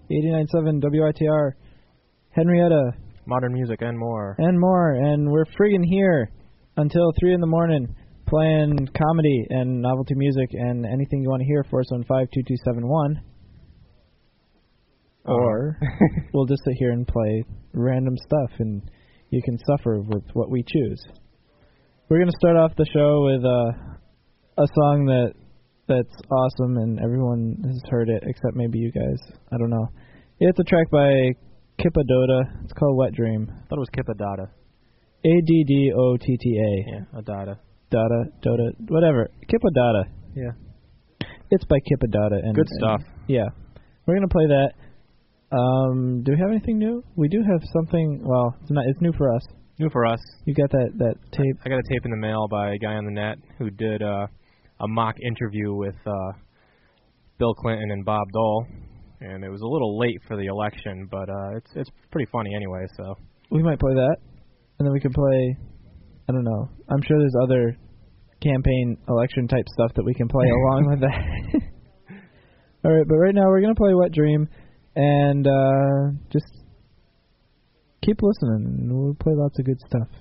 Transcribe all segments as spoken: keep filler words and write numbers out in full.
eighty-nine point seven W I T R, Henrietta. Modern music and more. And more. And we're friggin' here until three in the morning playing comedy and novelty music and anything you want to hear for us on five two two seven one. Uh-huh. Or we'll just sit here and play random stuff and you can suffer with what we choose. We're going to start off the show with uh, a song that that's awesome and everyone has heard it except maybe you guys. I don't know. It's a track by Kippa Dota. It's called Wet Dream. I thought it was Kippa Dada. A D D O T T A. Yeah, a Dada. Dada, Dota, whatever. Kippa Dada. Yeah. It's by Kippa Dada. And, Good stuff. And, yeah. We're going to play that. Um, do we have anything new? We do have something, well, it's not. It's new for us. New for us. You got that, that tape? I got a tape in the mail by a guy on the net who did uh, a mock interview with uh, Bill Clinton and Bob Dole. And it was a little late for the election, but uh, it's it's pretty funny anyway. So we might play that, and then we can play. I don't know. I'm sure there's other campaign election type stuff that we can play along with that. All right, but right now we're gonna play Wet Dream, and uh, just keep listening, and we'll play lots of good stuff.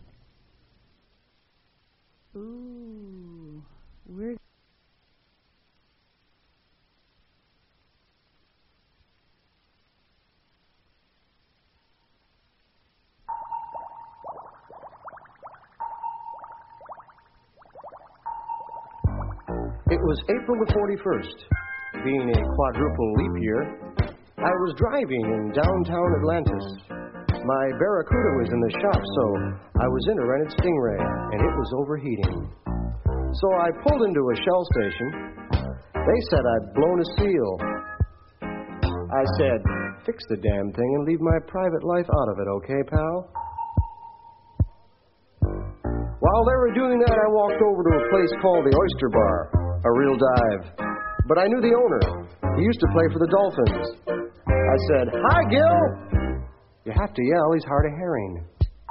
Ooh, we're. It was April the forty-first. Being a quadruple leap year, I was driving in downtown Atlantis. My Barracuda was in the shop, so I was in a rented Stingray, and it was overheating. So I pulled into a Shell station. They said I'd blown a seal. I said, fix the damn thing and leave my private life out of it, okay, pal? While they were doing that, I walked over to a place called the Oyster Bar. A real dive. But I knew the owner. He used to play for the Dolphins. I said, hi, Gil! You have to yell, he's hard of hearing.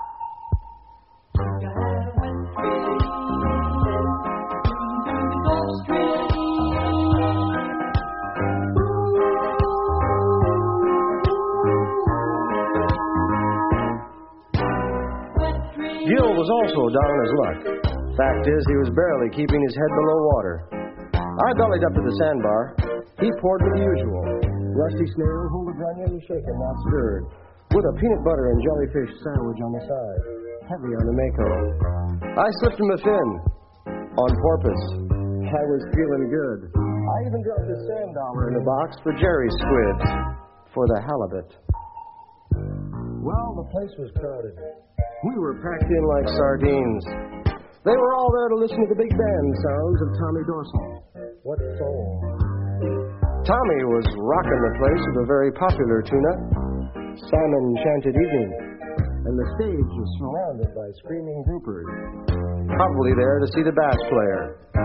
Gil was also down on his luck. Fact is, he was barely keeping his head below water. I bellied up to the sandbar. He poured me the usual. Rusty snail, hula-grunion, shaken, not stirred. With a peanut butter and jellyfish sandwich on the side. Heavy on the Mako. I slipped him a fin. On porpoise. I was feeling good. I even dropped a sand dollar in the box for Jerry's squids. For the halibut. Well, the place was crowded. We were packed in like sardines. They were all there to listen to the big band sounds of Tommy Dorsey. What soul. Tommy was rocking the place with a very popular tune-up, Simon Enchanted Evening, and the stage was surrounded by screaming groupers, probably there to see the bass player.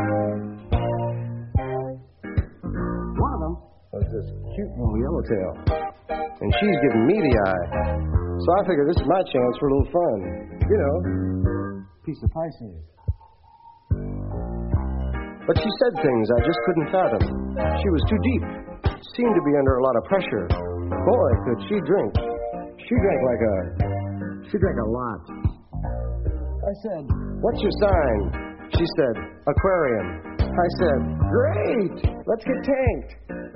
One of them was this cute little yellowtail, and she's giving me the eye. So I figured this is my chance for a little fun. You know, piece of Pisces. But she said things I just couldn't fathom. She was too deep. Seemed to be under a lot of pressure. Boy, could she drink. She drank like a... She drank a lot. I said, what's your sign? She said, aquarium. I said, great! Let's get tanked.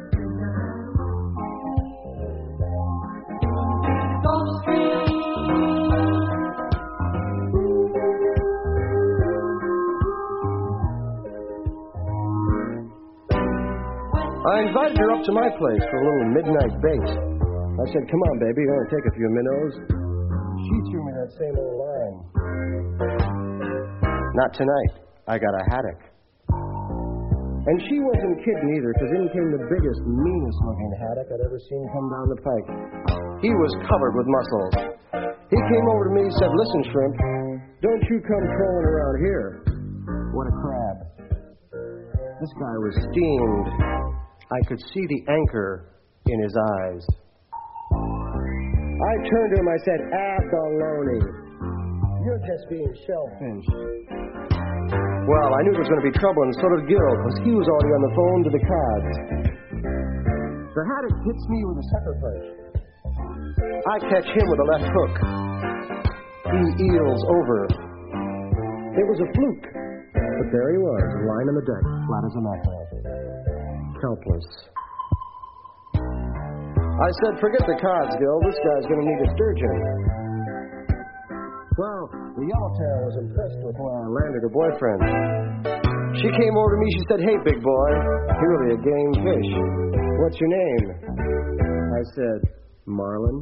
I invited her up to my place for a little midnight bait. I said, come on, baby, you want to take a few minnows? She threw me that same old line. Not tonight. I got a haddock. And she wasn't kidding either, because in came the biggest, meanest-looking haddock I'd ever seen come down the pike. He was covered with muscles. He came over to me and said, listen, Shrimp, don't you come crawling around here. What a crab. This guy was steamed. I could see the anchor in his eyes. I turned to him, I said, ah, baloney. You're just being shellfish. Well, I knew there was going to be trouble, and so did Gil, because he was already on the phone to the Cods. The haddock hits me with a sucker punch. I catch him with a left hook. He eels over. It was a fluke, but there he was, lying on the deck, flat as a mackerel. Helpless. I said, forget the cards, Gil. This guy's going to need a sturgeon. Well, the yellowtail was impressed with where I landed her boyfriend. She came over to me. She said, hey, big boy, you're really a game fish. What's your name? I said, Marlin.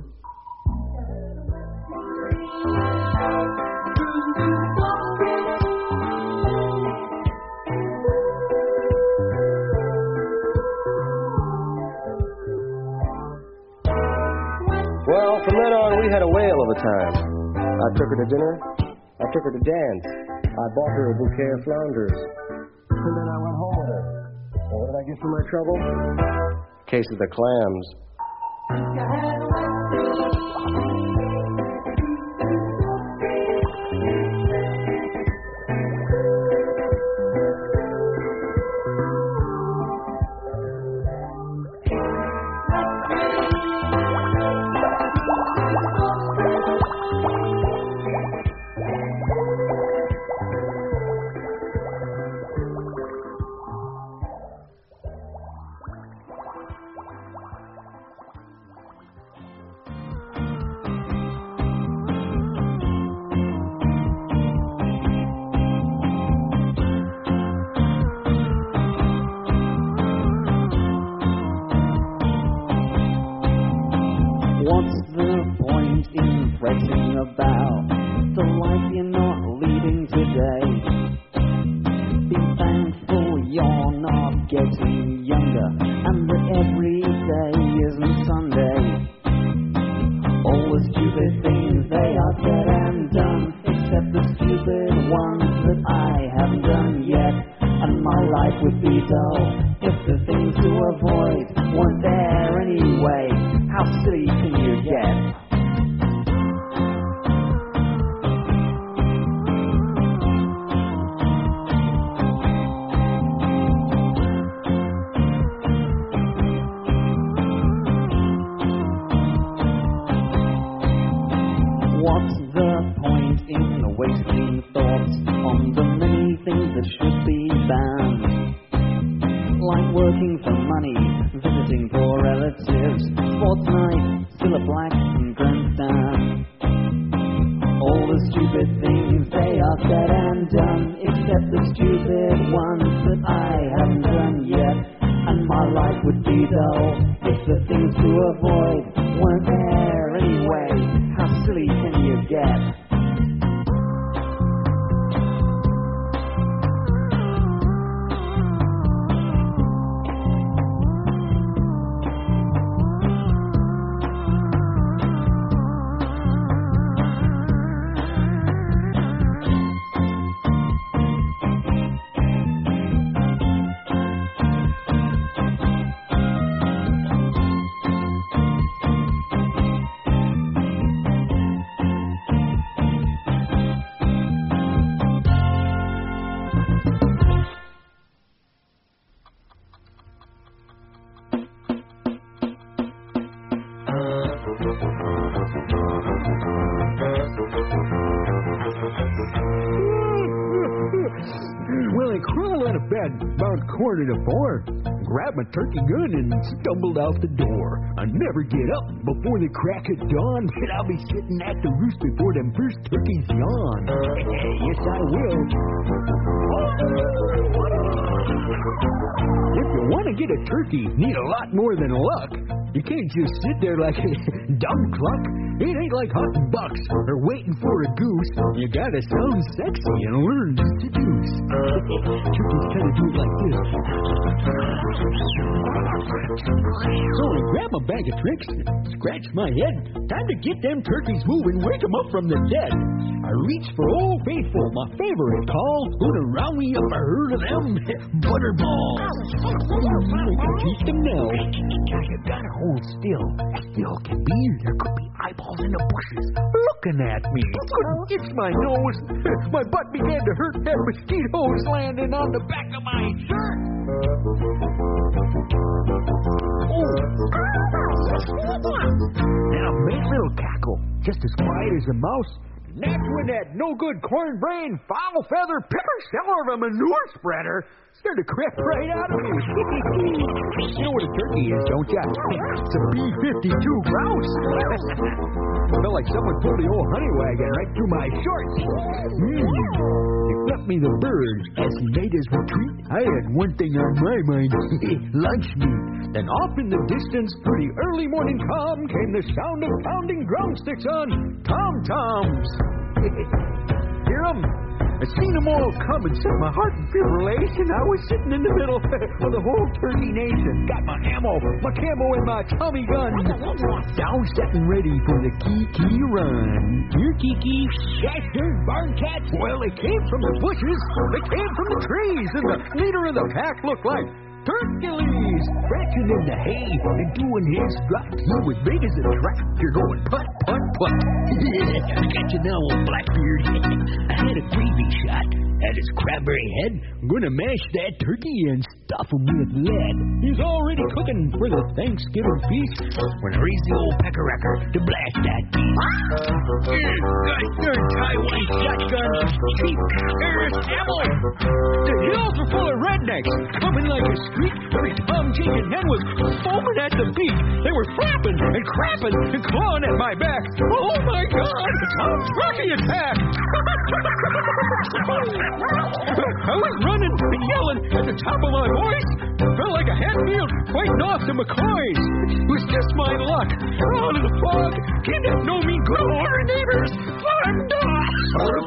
Well, from then on, we had a whale of a time. I took her to dinner. I took her to dance. I bought her a bouquet of flounders. And then I went home with her. And what did I get for my trouble? Case of the clams. What's the point in fretting about the life you're not leading today? Be thankful you're not getting younger and that every day isn't Sunday. All the stupid things, they are said and done, except the stupid ones that I haven't done yet. And my life would be dull if the things to avoid weren't there anyway. How silly can you get? What's the point in wasting thoughts on the many things that should be banned? Like working for money, visiting poor relatives, sports night, still a black and grandstand. All the stupid things, they are said and done, except the stupid ones that I haven't done yet. And my life would be dull if the things to avoid weren't there anyway. How silly can you get? Well, I crawled out of bed about quarter to four, grabbed my turkey gun and stumbled out the door. I never get up before the crack of dawn, and I'll be sitting at the roost before them first turkeys yawn. Yes, I will. If you want to get a turkey, you need a lot more than luck. You can't just sit there like a dumb cluck. It ain't like hunting bucks or waiting for a goose. You gotta sound sexy and learn to seduce. Turkeys kind of do it like this. So I grab a bag of tricks, scratch my head. Time to get them turkeys moving, wake them up from the dead. I reach for Old Faithful, my favorite call. Gonna round me up a herd of them butterballs. I can teach them now. You gotta hold still. As still can be, there could be eyeballs in the bushes looking at me. Couldn't itch my nose. My butt began to hurt. There mosquitoes landing on the back of my shirt. Now, make little cackle, just as quiet as a mouse. And that's when that no-good corn-brain, foul-feather, pepper-seller of a manure spreader started to crap right out of me. You know what a turkey is, don't you? It's a B fifty-two grouse. Felt like someone pulled the old honey wagon right through my shorts. Mm. He left me the bird as he made his retreat. I had one thing on my mind, lunch meat. Then off in the distance, through the early morning calm, came the sound of pounding drumsticks on tom-toms. Hear 'em? I seen them all come and set my heart in fibrillation. I was sitting in the middle of the whole turkey nation. Got my ammo, my camo, and my Tommy gun. Down, setting ready for the Kiki run. Here, Kiki. Bastard barn cats. Well, they came from the bushes. They came from the trees. And the leader of the pack looked like Hercules, scratching in the hay and doing his strut. He was big as a tractor going putt, putt, putt. I got you now, old Blackbeard. I had a gravy shot at his crabberry head. I'm gonna mash that turkey and stuff him with lead. He's already cooking for the Thanksgiving feast when I raise the old pecker-wrecker to blast that beast. Goddamn Taiwan shotguns, cheap terrorist ammo. The hills were full of rednecks coming like a streak. Every Tom, Jake, and hen was foaming at the beak. They were flapping and crapping and clawing at my back. Oh my God! A turkey attack! I was running and yelling at the top of my voice. Felt like a Hatfield fighting off the McCoys. It was just my luck. Out of the fog came that no mean good order neighbors. Farm dogs!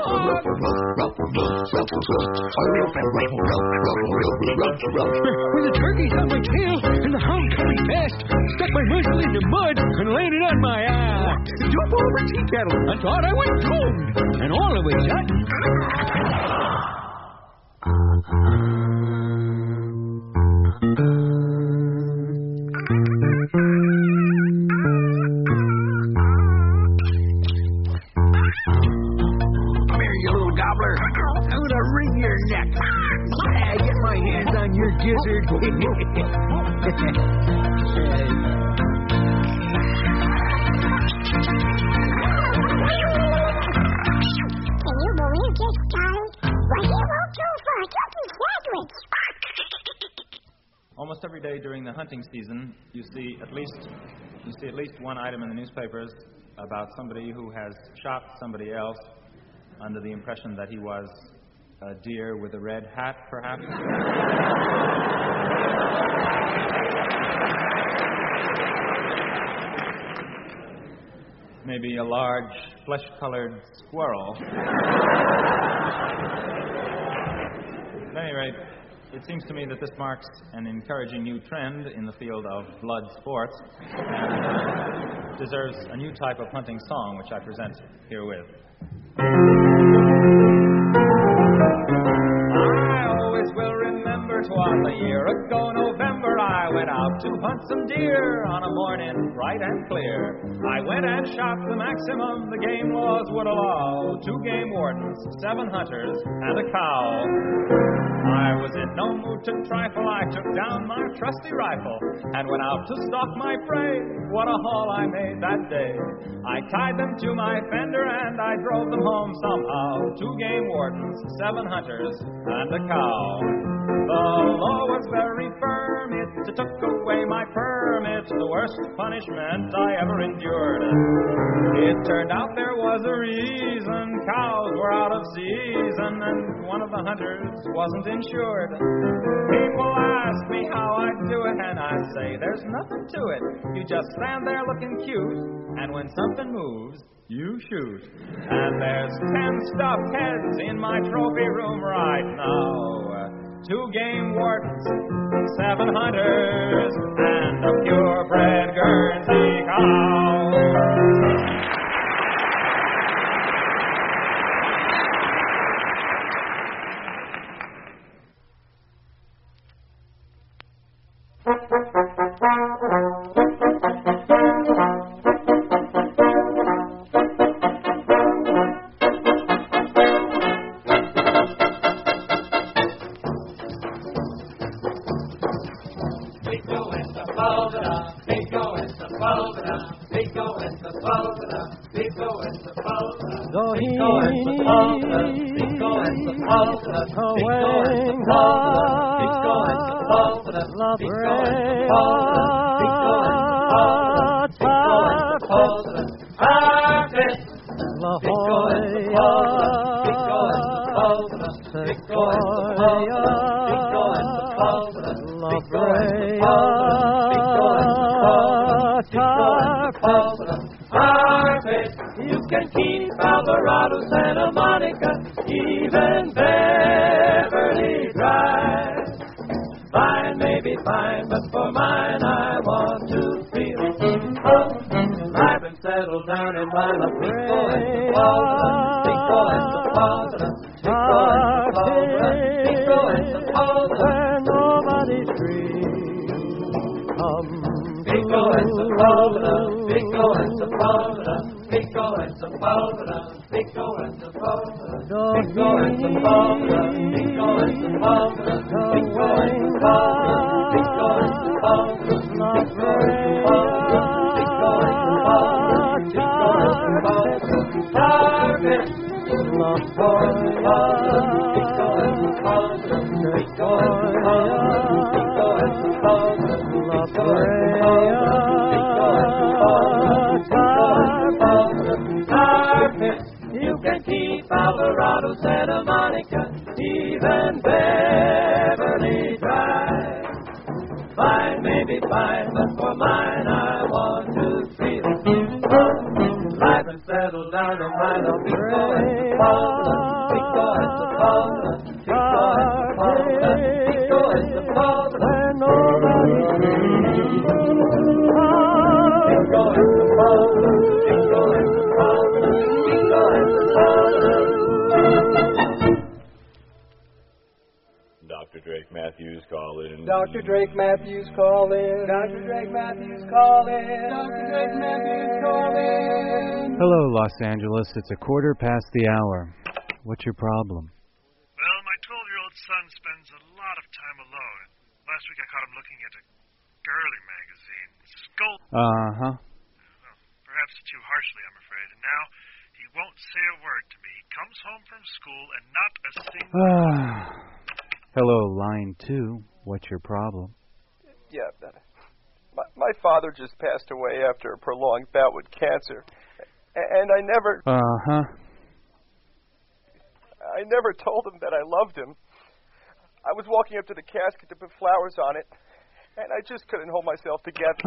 With the turkeys on my tail and the hound coming fast, stuck my muzzle in the mud and landed on my uh, jump over tea kettle. I thought I was doomed, and all of a sudden. Come here, you little gobbler. I'm gonna wring your neck. Yeah, get my hands on your gizzard. Almost every day during the hunting season, you see at least you see at least one item in the newspapers about somebody who has shot somebody else under the impression that he was a deer with a red hat, perhaps. Maybe a large, flesh-colored squirrel. At any rate, it seems to me that this marks an encouraging new trend in the field of blood sports and uh, deserves a new type of hunting song, which I present herewith. I always will remember 'twas a year ago November. I went out to hunt some deer on a morning bright and clear. I went and shot the maximum the game laws would allow. Two game wardens, seven hunters, and a cow. I was in no mood to trifle. I took down my trusty rifle and went out to stalk my prey. What a haul I made that day. I tied them to my fender and I drove them home somehow. Two game wardens, seven hunters, and a cow. The law was very firm. It took away my permit, the worst punishment I ever endured. It turned out there was a reason. Cows were out of season and one of the hunters wasn't insured. People ask me how I do it and I say there's nothing to it. You just stand there looking cute and when something moves, you shoot. And there's ten stuffed heads in my trophy room right now. Two game wardens, seven hunters, and a purebred Guernsey cow. You can keep Alvarado, Santa Monica, even Beverly Drive. Fine, maybe fine, but for mine I want to feel I've been settled down in my La Pico and Pico and Pico and Pico and where nobody's free. Come Pico and Sepulveda, Pico and Sepulveda, Pico and Sepulveda, Pico and Sepulveda, Pico and Sepulveda, Pico and Sepulveda, Pico and Sepulveda, Pico and Sepulveda, Pico and Sepulveda, Target, La Forma, Pico and Sepulveda, Pico and Sepulveda, La Brea, you can keep Alvarado, Santa Monica, even Beverly Drive. Fine, maybe fine, but for mine I want to feel I've been settled down in my love, Pico and Sepulveda, Pico and Sepulveda, Pico and Sepulveda, where nobody's free. Pico and Sepulveda, Pico and Sepulveda, Pico and Sepulveda. Doctor Drake Matthews calling. Doctor Drake Matthews calling. Doctor Drake Matthews calling. Doctor Drake Matthews calling. Hello, Los Angeles. It's a quarter past the hour. What's your problem? Well, my twelve-year-old son spends a lot of time alone. Last week I caught him looking at a girly magazine. Scold. Uh-huh. Well, perhaps too harshly, I'm afraid. And now he won't say a word to me. He comes home from school and not a single... Hello, line two. What's your problem? Yeah, uh, my, my father just passed away after a prolonged bout with cancer. And I never... Uh-huh. I never told him that I loved him. I was walking up to the casket to put flowers on it, and I just couldn't hold myself together.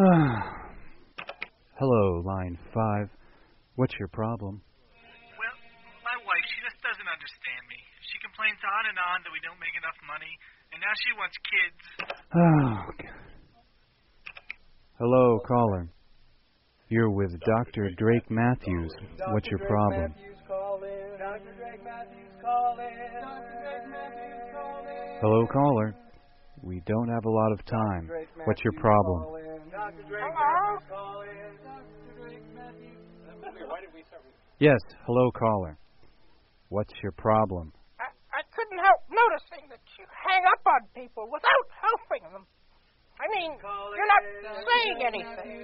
Hello, line five. What's your problem? Well, my wife, she just doesn't understand me. She complains on and on that we don't make enough money, and now she wants kids. Oh, God. Hello, caller. You're with Doctor Drake Matthews. What's your problem? Doctor Drake Matthews calling. Doctor Drake Matthews calling. Hello, caller. We don't have a lot of time. What's your problem? Doctor Drake Matthews calling. Doctor Drake Matthews. Why did we start with... Yes, hello, caller. What's your problem? I, I couldn't help noticing that you hang up on people without helping them. I mean, you're not saying anything.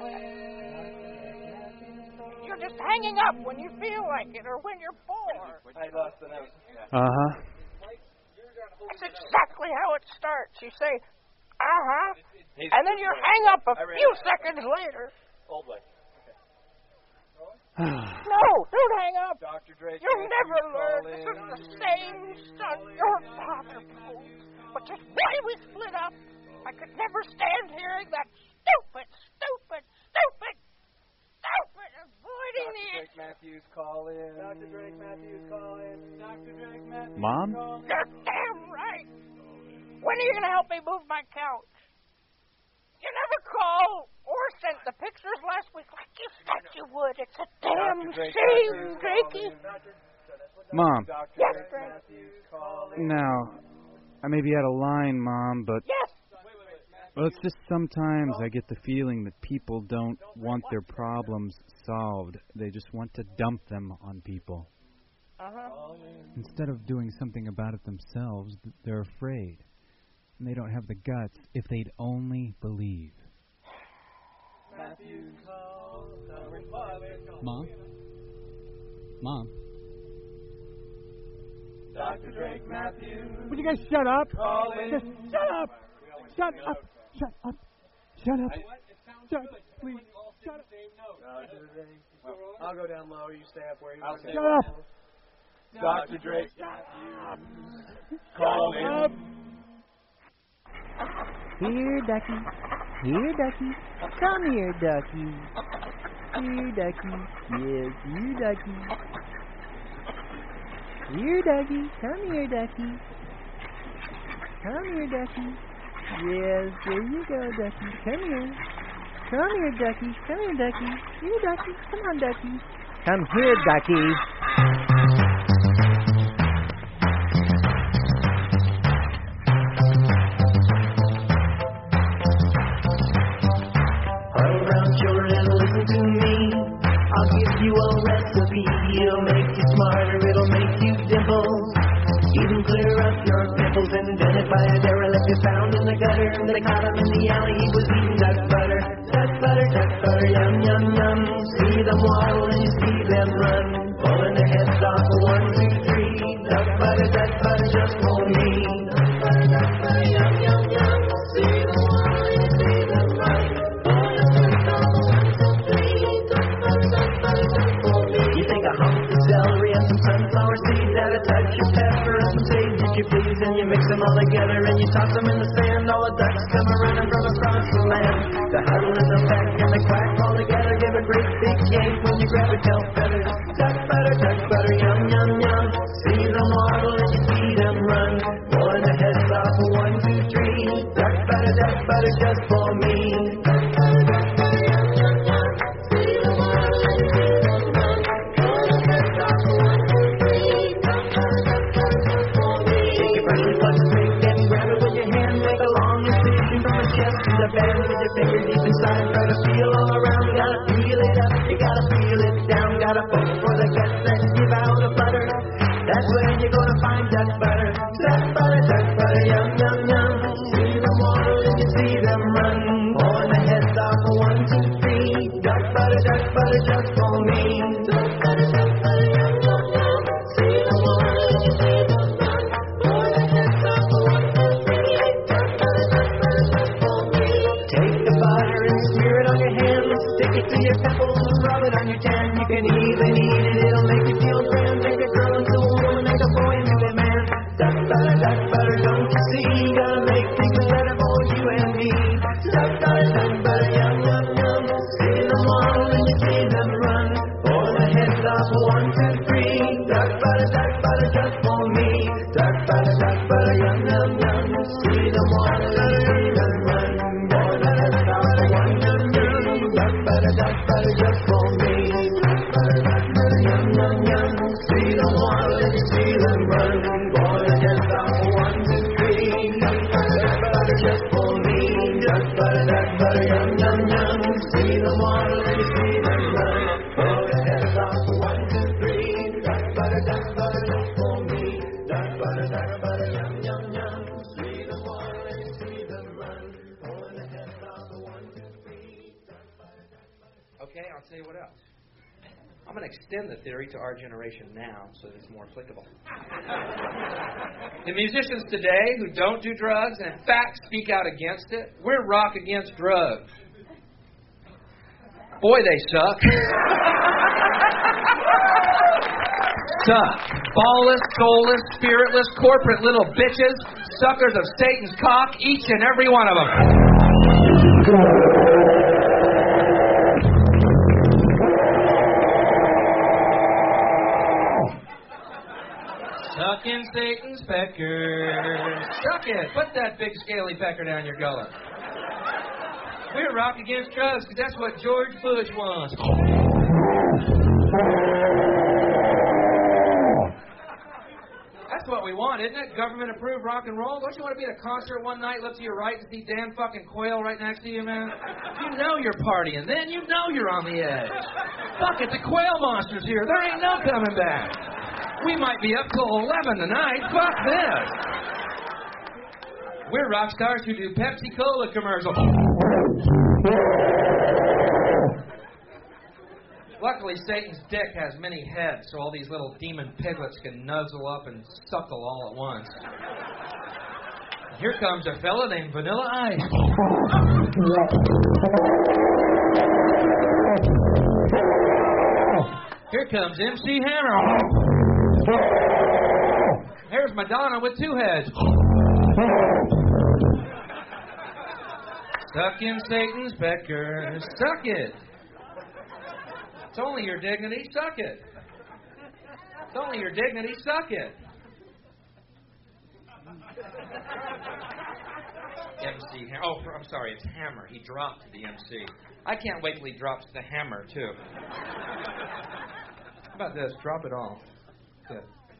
You're just hanging up when you feel like it or when you're bored. I lost the note. Uh-huh. That's exactly how it starts. You say, uh-huh, and then you hang up a few seconds later. Old way. No, don't hang up. Doctor Drake, You'll never learn. This is the same son your father posed. But just why we split up, I could never stand hearing that stupid, stupid, stupid, stupid avoiding the... Doctor Drake Matthews calling. Doctor Drake Matthews calling. Doctor Drake Matthews Mom? calling. You're damn right. When are you going to help me move my couch? You never called or sent the pictures last week like you said you would. It's a damn shame, Drakey. Mom. Yes, Drake. Now, I may be out of line, Mom, but... Yes. Well, it's just sometimes I get the feeling that people don't want their problems solved. They just want to dump them on people. Uh-huh. Instead of doing something about it themselves, they're afraid. And they don't have the guts if they'd only believe. Mom? Mom? Doctor Drake Matthews. Would you guys shut up? Calling. Just shut up. Shut up. Shut up. Shut up. Shut up. Please. Shut up. Doctor Drake. Well, I'll go down low. You stay up where you I'll want to. Shut up. Doctor Drake Matthews. Calling. Here, Ducky. Here, Ducky. Come here, Ducky. Here, Ducky. Yes, here, Ducky. Here, Ducky. Come here, Ducky. Come here, Ducky. Yes, there you go, Ducky. Come here. Come here, Ducky. Come here, Ducky. Here, Ducky. Come on, Ducky. Come here, Ducky. Huddle around, children, and listen to me. I'll give you a recipe. It'll make you smarter. It'll make you dimple. Even clear up your pimples. Invented by a derelict who found in the gutter. They caught him in the alley. He was eating duck butter. Duck butter, duck butter, yum, yum, yum. See them waddle and you see them run. Pulling their heads off. One, two, three. Duck butter, duck butter, just for me. Duck butter, duck butter, yum, yum, yum. See them waddle and you see them run. You take a hump of celery and some sunflower seeds, add a touch of pepper and some sage if you please, and you mix them all together and you toss them in the sand. All the ducks come running from across the land. The huddle is a peck and the quack all together give a great big yank when you grab a tail feather. Duck butter, duck butter, yum, yum, yum. See them waddle and you see them run. Pulling their heads off, one, two, three. Duck butter, duck butter, just for me. Duck butter, duck butter, yum, yum, yum. See them waddle and you see them run. Pulling their heads off, one, two, three. Duck butter, duck butter, just for me. Take your freshly plucked steak and grab it with your hand. Make a long incision from the chest to the band with your fingers deep inside. Try to feel all around. You gotta feel it up. You gotta feel it down. Gotta poke for the guts that give out the butter. That's where you're gonna find duck butter. Duck butter, duck butter, yum, yum, yum. See them waddle and you see them run. Pulling the heads off, one, two, three. Duck butter, duck butter, just for me. Duck butter, duck butter, yum, yum, yum. See them waddle and you see them run. Pulling the heads off, one, two, three. Duck butter, duck butter, just for me. Take the butter and smear it on your hand. Stick it to your pimples and rub it on your tan. You can even eat it, it'll make you feel grand. Make a girl into a woman, make a boy into a man. Duck butter, duck butter, don't you see? Gonna make things better for you and me. Duck butter, duck butter, yum, yum, yum. See them waddle and you see them run. Pull the heads off, one, two, three. Duck butter, duck butter, just for me. Duck butter, duck butter, yum, yum, yum. See them waddle and you see them run. Pull the heads off, one, two, three. Duck butter, duck butter, just for me. Duck butter, duck butter, yum, yum, yum. See them waddle and you see them run. Pull the heads off, one, two, three. Duck butter, duck butter, just for me. Duck butter, duck butter, yum, yum, yum. See them waddle and you see them run. Pull the heads off, one, two, three. Duck butter, duck butter, just for me. Duck butter, duck butter, yum, yum, yum. See them waddle and you see them run. Pull the heads off, one, two, three. Okay, I'll tell you what else. I'm going to extend the theory to our generation now so that it's more applicable. The musicians today who don't do drugs and in fact speak out against it, we're rock against drugs. Boy, they suck. Suck. Ballless, soulless, spiritless, corporate little bitches, suckers of Satan's cock, each and every one of them. Suck in Satan's pecker. Suck it. Put that big scaly pecker down your gullet. We're rock against drugs because that's what George Bush wants. That's what we want, isn't it? Government-approved rock and roll? Don't you want to be at a concert one night, look to your right, and see Dan fucking Quayle right next to you, man? You know you're partying. Then you know you're on the edge. Fuck it, the Quayle Monster's here. There ain't no coming back. We might be up till eleven tonight. Fuck this. We're rock stars who do Pepsi-Cola commercials. Luckily, Satan's dick has many heads, so all these little demon piglets can nuzzle up and suckle all at once. Here comes a fella named Vanilla Ice. Here comes M C Hammer. Here's Madonna with two heads. Suck in Satan's pecker. Suck it. It's only your dignity. Suck it. It's only your dignity. Suck it. M C Hammer. Oh, I'm sorry. It's Hammer. He dropped the M C. I can't wait till he drops the hammer, too. How about this? Drop it all. Good.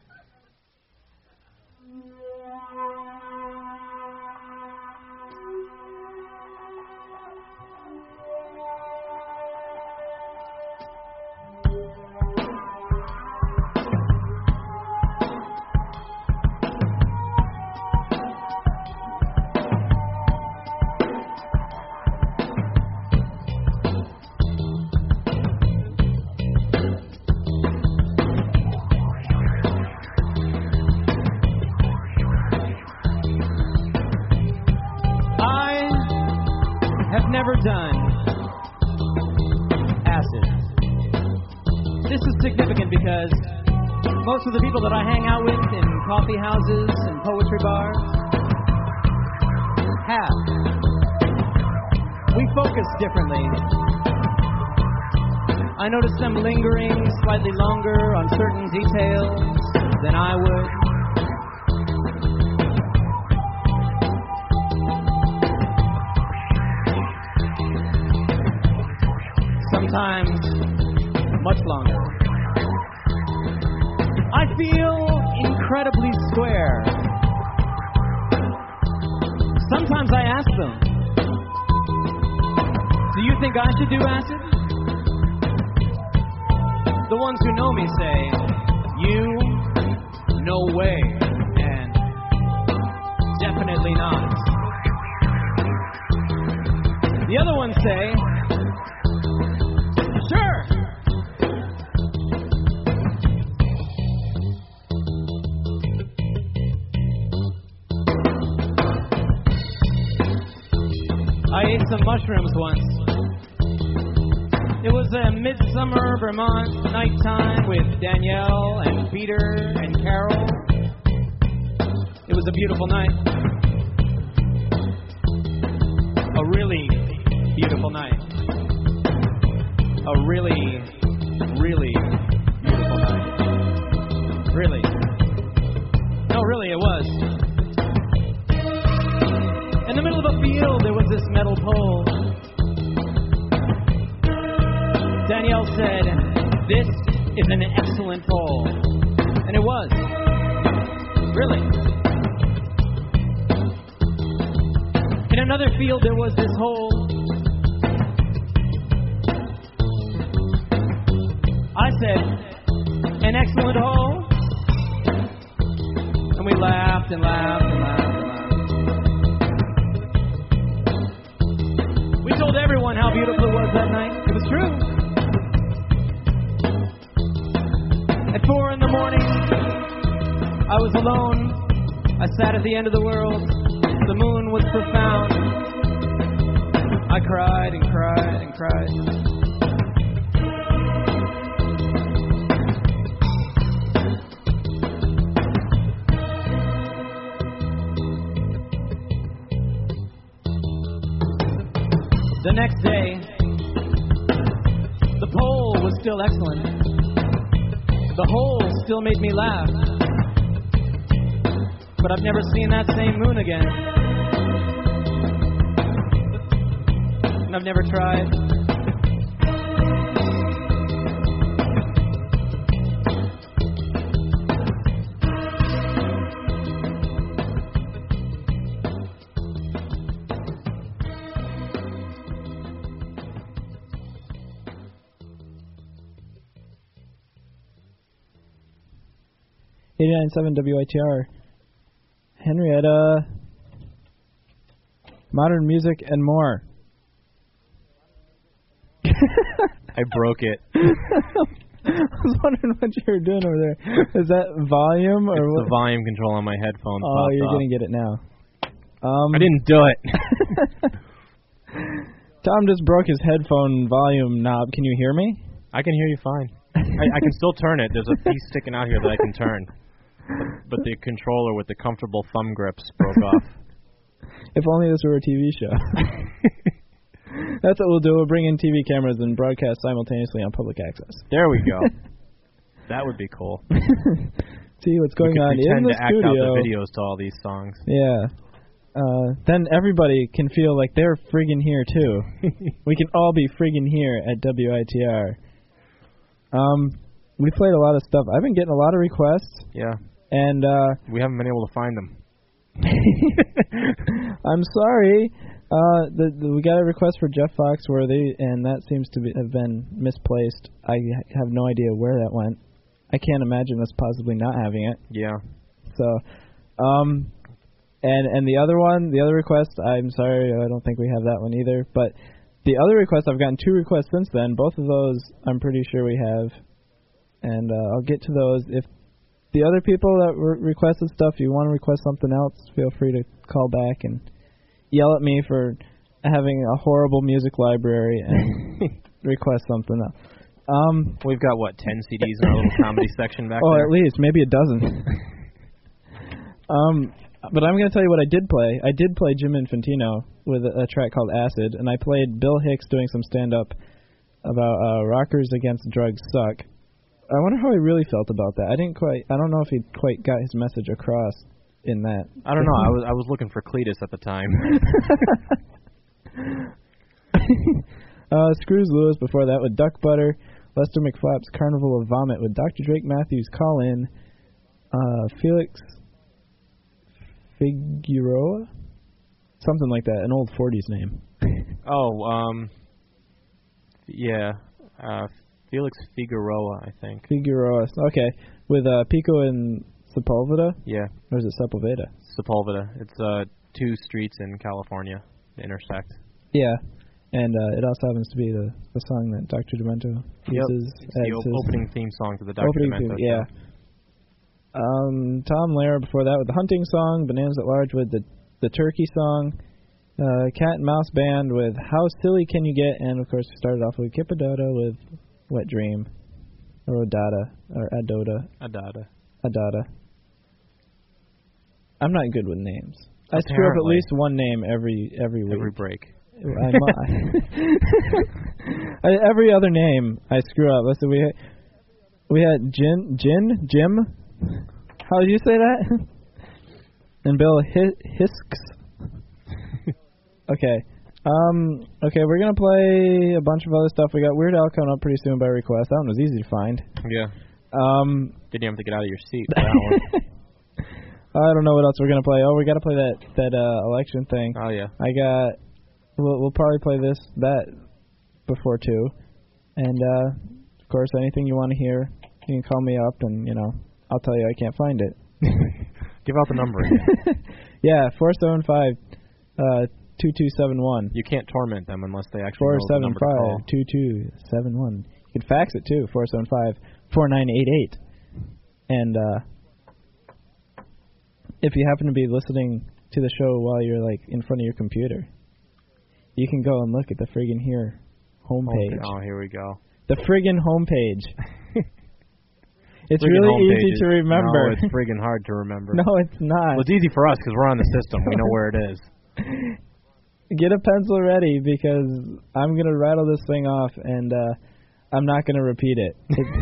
Never done acid. This is significant because most of the people that I hang out with in coffee houses and poetry bars have. We focus differently. I notice them lingering slightly longer on certain details than I would. Sometimes much longer. I feel incredibly square. Sometimes I ask them, do you think I should do acid? The ones who know me say, you, no way, and definitely not. The other ones say, sure. I ate some mushrooms once. It was a midsummer Vermont nighttime with Danielle and Peter and Carol. It was a beautiful night. A really beautiful night. A really, really beautiful night. Really. No, really, it was. In the middle of a field, there was this metal pole. Danielle said, this is an excellent pole. And it was. Really. In another field, there was this hole. I said, an excellent hole. And we laughed and laughed and laughed and laughed. We told everyone how beautiful it was that night. It was true. At four in the morning, I was alone. I sat at the end of the world. The moon was profound. I cried and cried and cried. The next day, the pole was still excellent. The hole still made me laugh. But I've never seen that same moon again. And I've never tried. eighty-nine point seven W I T R. Henrietta. Modern music and more. I broke it. I was wondering what you were doing over there. Is that volume or it's what? the volume control on my headphones. Oh, you're off. gonna get it now. Um, I didn't do it. Tom just broke his headphone volume knob. Can you hear me? I can hear you fine. I, I can still turn it. There's a piece sticking out here that I can turn. But, but the controller with the comfortable thumb grips broke off. If only this were a T V show. That's what we'll do. We'll bring in T V cameras and broadcast simultaneously on public access. There we go. That would be cool. See what's going we could on in pretend the to act studio. out the videos to all these songs. Yeah. Uh, then everybody can feel like they're friggin' here too. We can all be friggin' here at W I T R. Um, we played a lot of stuff. I've been getting a lot of requests. Yeah. And uh, we haven't been able to find them. I'm sorry. Uh, the, the, we got a request for Jeff Foxworthy, and that seems to be, have been misplaced. I have no idea where that went. I can't imagine us possibly not having it. Yeah. So, um, and and the other one, the other request, I'm sorry, I don't think we have that one either. But the other request, I've gotten two requests since then. Both of those, I'm pretty sure we have, and uh, I'll get to those. If the other people that re- requested stuff, you want to request something else, feel free to call back and yell at me for having a horrible music library and request something else. Um, We've got, what, ten C Ds in our little comedy section back oh, there? at least. Maybe a dozen. um, but I'm going to tell you what I did play. I did play Jim Infantino with a, a track called Acid, and I played Bill Hicks doing some stand-up about uh, rockers against drugs suck. I wonder how he really felt about that. I didn't quite. I don't know if he quite got his message across in that. I don't know. I was I was looking for Cletus at the time. uh, Screws Lewis before that with Duck Butter. Lester McFlap's Carnival of Vomit with Doctor Drake Matthews Call In. Uh, Felix Figueroa, something like that. An old forties name. oh, um, yeah. Uh, Felix Figueroa, I think. Figueroa. Okay, with uh, Pico and Sepulveda. Yeah. Or is it Sepulveda? Sepulveda. It's uh two streets in California that intersect. Yeah, and uh, it also happens to be the, the song that Doctor Demento uses yep. as the op- his opening theme song to the Doctor opening Demento theme, show. Yeah. Um, Tom Lehrer before that with the Hunting Song. Bananas at Large with the the Turkey Song. Uh, Cat and Mouse Band with How Silly Can You Get? And of course we started off with Kippadoda with Wet Dream, or Odada, or Adoda. Adada. Adada. I'm not good with names. I Apparently. screw up at least one name every every week. Every break. I, I, every other name I screw up. Listen, we had, we had Jin, Jin, Jim. How did you say that? And Bill Hi- Hisks. Okay. Um, okay, we're going to play a bunch of other stuff. We got Weird Al coming up pretty soon by request. That one was easy to find. Yeah. Um, Didn't have to get out of your seat for that one. I don't know what else we're going to play. Oh, we got to play that that uh, election thing. Oh, yeah. I got, we'll, we'll probably play this, that before two. And, uh, of course, anything you want to hear, you can call me up and, you know, I'll tell you I can't find it. Give out the number again. Yeah, four seven five, uh, two two seven one. You can't torment them unless they actually four know the seven number to call. five, two two seven one. You can fax it too, four seven five, four nine eight eight. And uh, if you happen to be listening to the show while you're like in front of your computer, you can go and look at the friggin' here homepage. Oh, here we go. The friggin' homepage. It's friggin' really homepage easy is- to remember. No, it's friggin' hard to remember. No, it's not. Well, it's easy for us because we're on the system. We know where it is. Get a pencil ready because I'm going to rattle this thing off and uh, I'm not going to repeat it.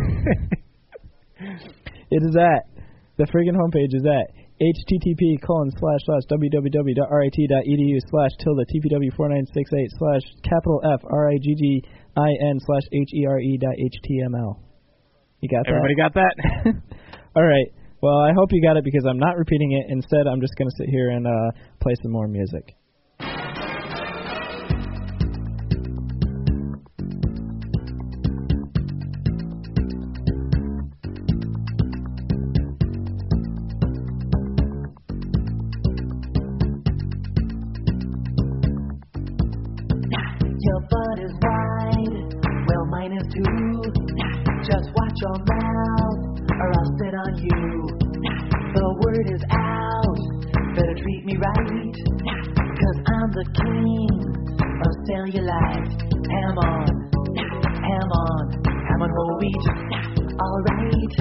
It, it is at, the friggin' homepage is at http colon slash slash www.rit.edu slash tilde tpw four nine six eight slash capital F R-I-G-G-I-N slash H-E-R-E dot H-T-M-L. You got that? Everybody got that? All right. Well, I hope you got it because I'm not repeating it. Instead, I'm just going to sit here and uh, play some more music. Your butt is wide, well mine is your mouth or I'll spit on you. The word is out, better treat me right, cause I'm the king of cellulite. Ham on, ham on, ham on whole wheat, alright.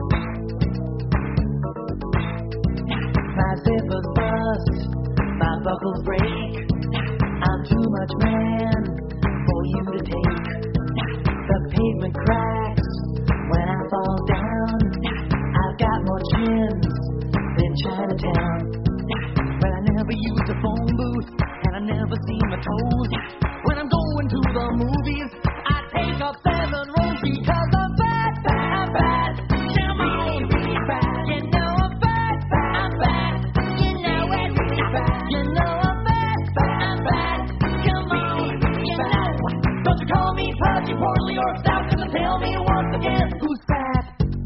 My zippers bust, my buckles break, I'm too much man for you to take. The pavement cracks when I fall down, I've got more chins than Chinatown. But I never used a phone booth, and I never see my toes. When I'm going to the movies, I take up seven rows because I'm fat, fat, I'm fat. Come on, really fat. You know I'm fat, fat, I'm fat. You know it, really fat. You know I'm fat, fat, I'm fat. Come on, you know. Don't you call me pudgy, portly, or stout, cause tell me once again who's fat.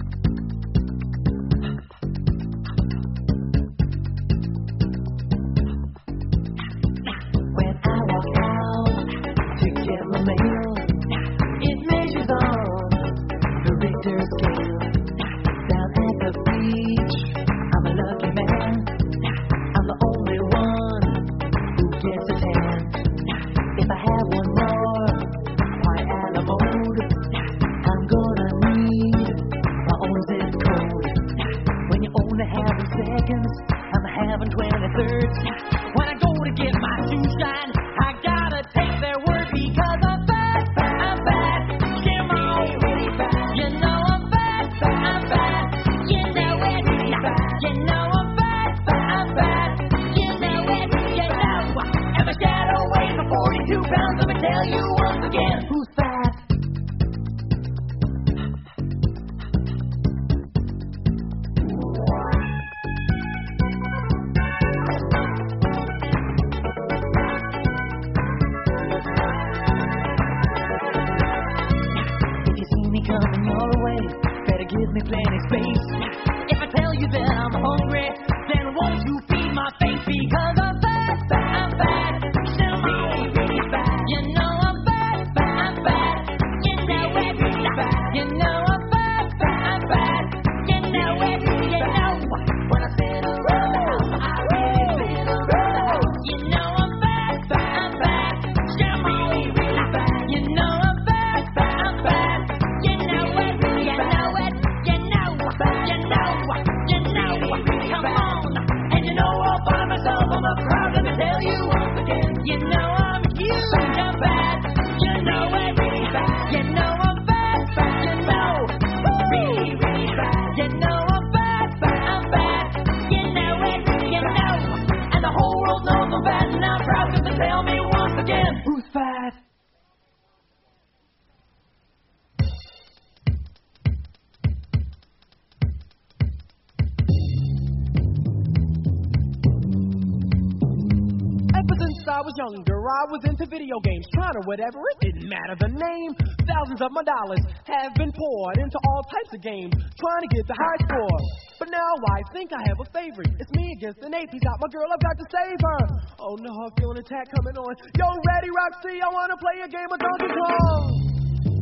When I walk out to get my mail, it measures on the Richter scale. Down at the beach, I'm a lucky man. I'm the only one who gets a tan. If I have one more, why add a mode? I'm gonna need my own zip code. When you only have seconds, I'm having twenty-thirds. When I go to get my shoe shine, I gotta take their word because I'm fat, fat, I'm fat. Come on, really fat. You know I'm fat, fat, I'm fat. You know it, really fat. You know I'm fat, fat, I'm fat. You know it, you know. And my shadow weighs for forty-two pounds. Let me tell you once again who's fat. If you see me coming your way, better give me plenty space. If I tell you that I'm hungry, then won't you feed my face? Because I'm fat, fat, I'm fat. Show me really fat. You know I'm fat, fat, I'm fat. You know it, really fat. You know I'm fat, fat, I'm fat. You know it, you know. When I sit around the house, I really sit around the house. You know I'm fat, fat, I'm fat. Show me really fat. You know I'm fat, fat, I'm fat. You know it, you know it, you know, you know, you know. Come on, and you know all by myself I'm a crowd. Let me tell you once again, you know I'm huge, I'm fat. You know it, really fat. You know I'm fat, fat. You know, really, really fat. You know I'm fat, fat, I'm fat. You know it, you know, and the whole world knows I'm fat, and I'm proud to tell me once again who's fat. Ever since I was younger, I was into video games, trying to whatever, it didn't matter the name. Thousands of my dollars have been poured into all types of games, trying to get the high score. But now I think I have a favorite. It's me against an ape. He's got my girl, I've got to save her. Oh no, I feel an attack coming on. Yo, ready, Roxy? I want to play a game of Donkey Kong.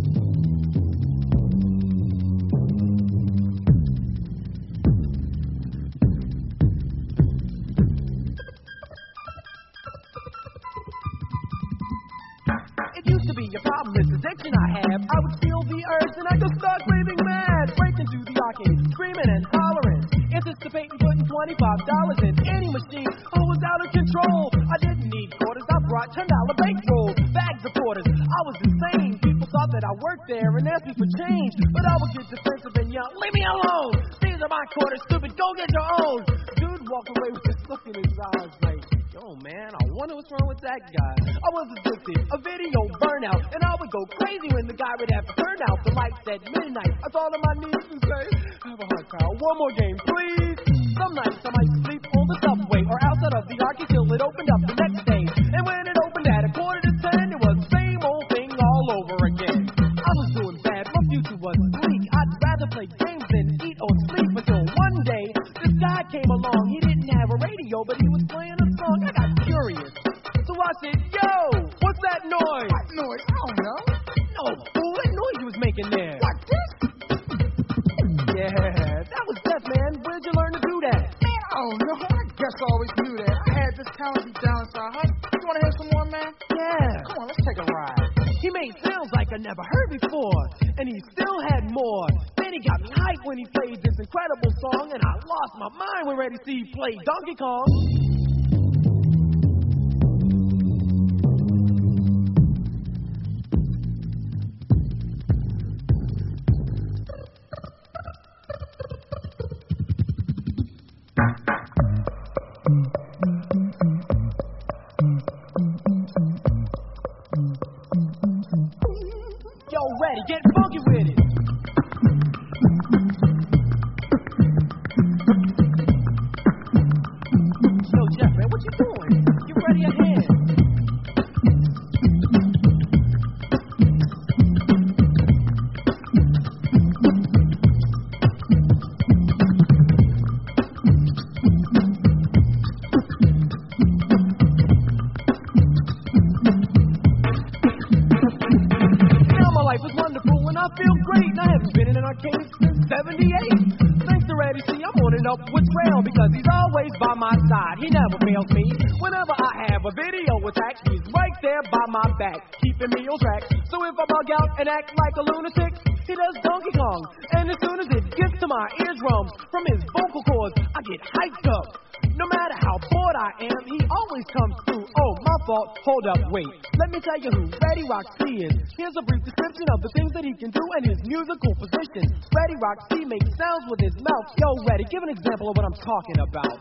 It used to be a problem, this addiction I have. I would feel the urge and I could start raving mad. Break into the arcade, screaming and hollering, anticipating putting twenty-five dollars in any machine. I was out of control. I didn't need quarters, I brought ten dollar bankrolls, bags of quarters. I was insane. People thought that I worked there and asked me for change, but I would get defensive and yell, leave me alone. These are my quarters, stupid, go get your own. Dude walked away with this look in his eyes like, yo, man, I wonder what's wrong with that guy. I was addicted, a video burnout, and I would go crazy when the guy would have to turn out the lights at midnight. I thought on my knees and say, have a heart, pal, one more game, please. Some nights I might sleep on the subway or outside of the arcade till it opened up the next day. And when it opened at a quarter to ten, it was the same old thing all over again. I was doing bad, my future was bleak. I'd rather play games than eat or sleep until one day this guy came along. He didn't have a radio, but he was playing a song. I got curious, so I said, yo, what's that noise? What noise? I don't know. No, fool, what noise you was making there? What, this? guess I always knew that. I had this talent deep down inside. Huh? You want to hear some more, man? Yeah. Come on, let's take a ride. He made sounds like I never heard before, and he still had more. Then he got me hyped when he played this incredible song, and I lost my mind when Ready C played Donkey Kong. Yo, Ready, get funky with it. Yo, Jeff, man, what you doing? Get ready your hand. Now my life is wonderful and I feel great. I haven't been in an arcade since seventy-eight. Thanks to Ready C, I'm on an upward trail because he's always by my side. He never fails me. Whenever I have a video attack, he's right there by my back, keeping me on track. So if I bug out and act like a lunatic, he does Donkey Kong. And as soon as it gets to my eardrums, from his vocal cords, I get hyped up. No matter how bored I am, he always comes through. Oh, my fault. Hold up, wait. Let me tell you who Ready Rock C is. Here's a brief description of the things that he can do and his musical position. Ready Rock C makes sounds with his mouth. Yo, Ready, give an example of what I'm talking about.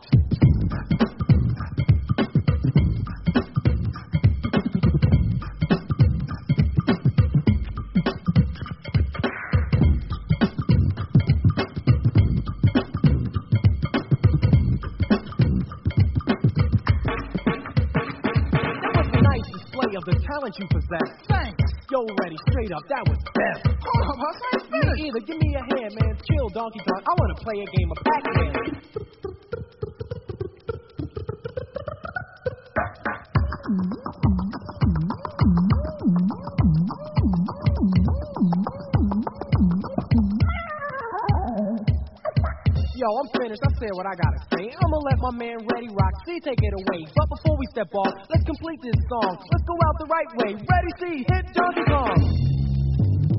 Of the talent you possess. Thanks. Yo, Ready, straight up, that was best. Hold up, Hus, I ain't Me finished. either. Give me a hand, man. Chill, Donkey Kong. I want to play a game of Pac-Man. Yo, I'm finished. I said what I gotta say. I'm gonna let my man Ready Rock C take it away. But before we step off, let's complete this song. Let's go out the right way. Ready C, hit Donkey Kong.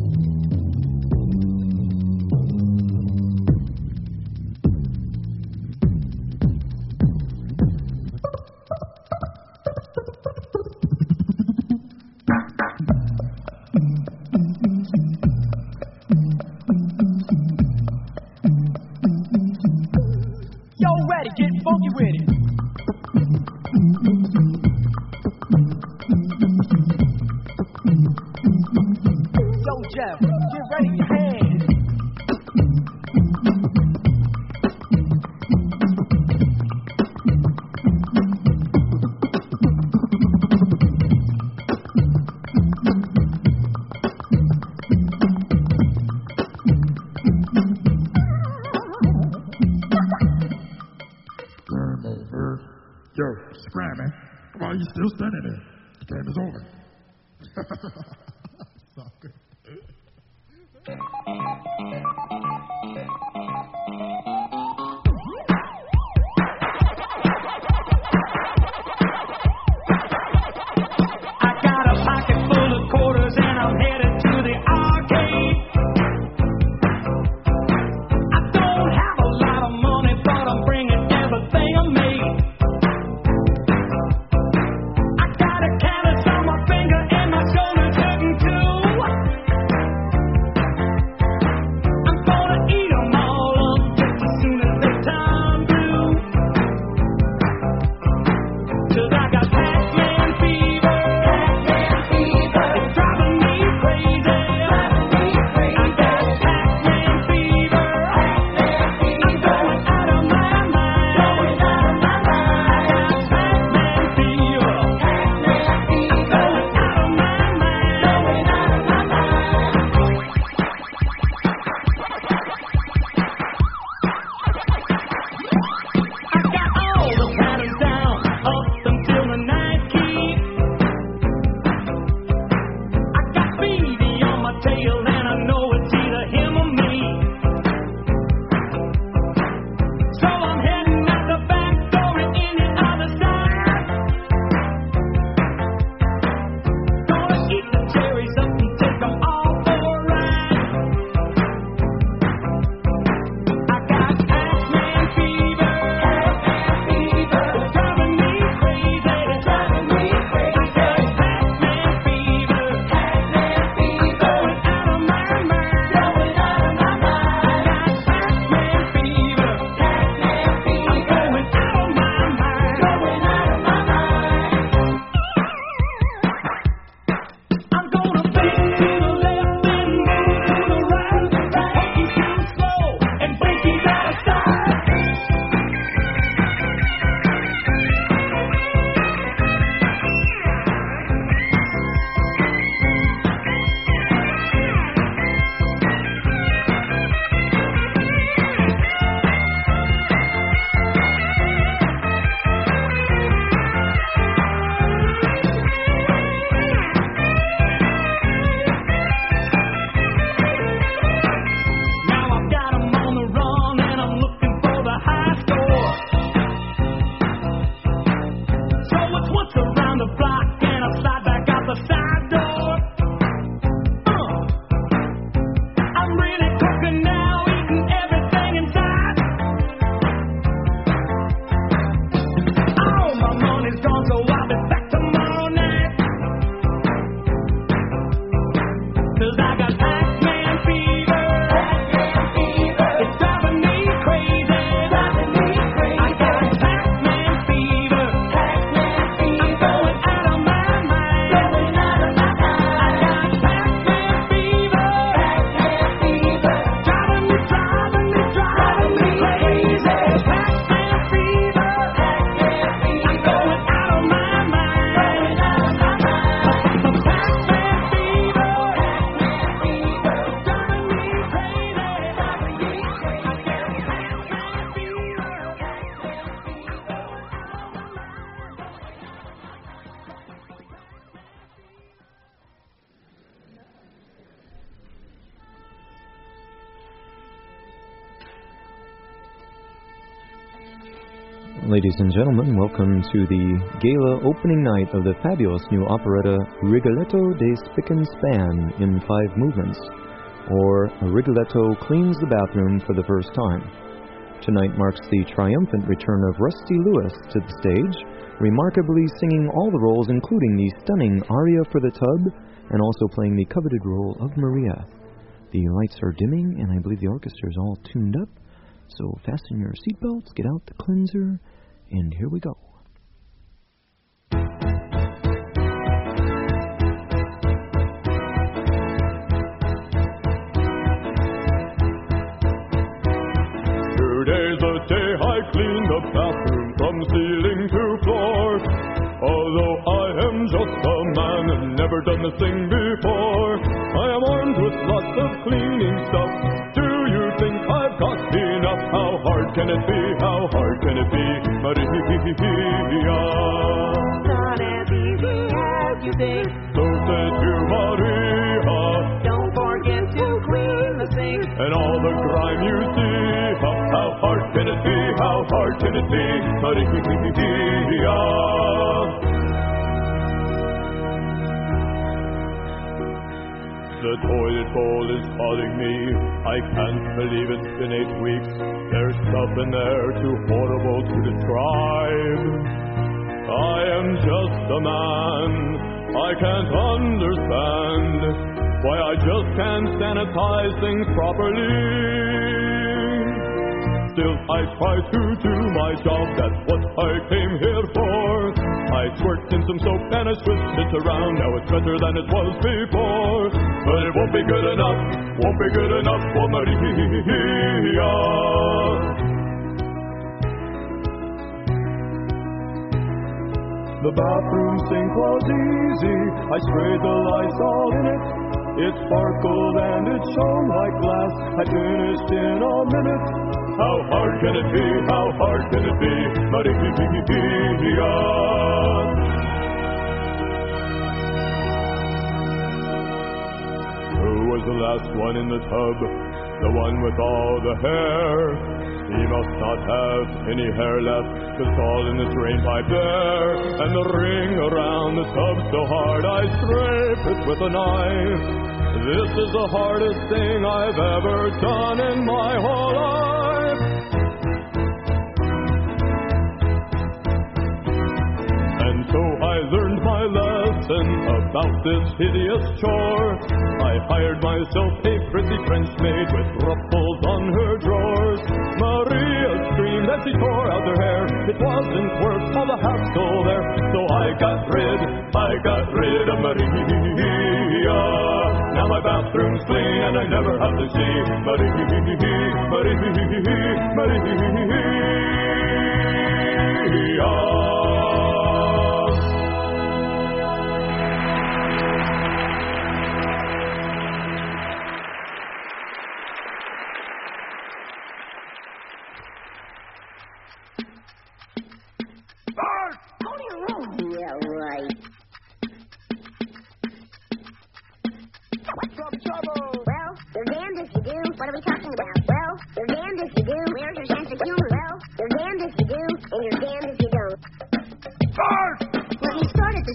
Yo, Ready, get funky with it. Yo, Jeff, get ready your hand. Yo, Scram, man. Why are you still standing there? The game is over. So good. I got a pocket full of quarters and I'm headed to the arcade. I don't have a lot of money, but I'm bringing everything I made. I got a callus on my finger and my shoulder's hurting too. I'm gonna eat 'em all. the block and I slide back out the side door. Uh, I'm really cooking now, eating everything inside. All my money's gone, so I'll be back tomorrow night. 'Cause I got Pac-Man fever. Pac-Man fever. It's driving me crazy. Driving me crazy. I got Pac-Man fever. Pac-Man fever. I'm going out of my mind. Going out of my mind. I got Pac-Man fever. Pac-Man fever. Driving me, driving me, driving me crazy. Pac-Man fever. Pac-Man fever. I'm going out of my mind. Going out of my mind. Pac-Man fever. Ladies and gentlemen, welcome to the gala opening night of the fabulous new operetta Rigoletto de Spick and Span in five movements, or Rigoletto Cleans the Bathroom for the First Time. Tonight marks the triumphant return of Rusty Lewis to the stage, remarkably singing all the roles, including the stunning aria for the tub, and also playing the coveted role of Maria. The lights are dimming, and I believe the orchestra is all tuned up, so fasten your seatbelts, get out the cleanser, and here we go. Today's the day I clean the bathroom from ceiling to floor. Although I am just a man and never done this thing before, I am armed with lots of cleaning stuff. Do you think I've got enough? How hard can it be? How hard can it be? Maria. Not as easy as you think. So said you, Maria. Don't forget to clean the sink. And all the grime you see. How, how hard can it be? How hard can it be? Maria. The toilet bowl is calling me. I can't believe it's been eight weeks. There's stuff in there too horrible to describe. I am just a man. I can't understand why I just can't sanitize things properly. Still, I try to do my job. That's what I came here for. I squirted in some soap and I swished it around. Now it's better than it was before. But it won't be good enough, won't be good enough for Maria. The bathroom sink was easy. I sprayed the Lysol in it. It sparkled and it shone like glass. I finished in a minute. How hard can it be? How hard can it be? Maria. Who was the last one in the tub? The one with all the hair? He must not have any hair left, 'cause all in the drain pipe there. And the ring around the tub so hard I scrape it with a knife. This is the hardest thing I've ever done in my whole life. And so I learned my lesson about this hideous chore. I hired myself a pretty French maid with ruffles on her drawers. Maria screamed as she tore out her hair. It wasn't worth all the hassle there. So I got rid, I got rid of Maria. Now my bathroom's clean and I never have to see Maria, Maria, Maria. What are we talking about? Well, you're damned if you do. Where's your sense of humor? Well, you're damned if you do, and you're damned if you don't.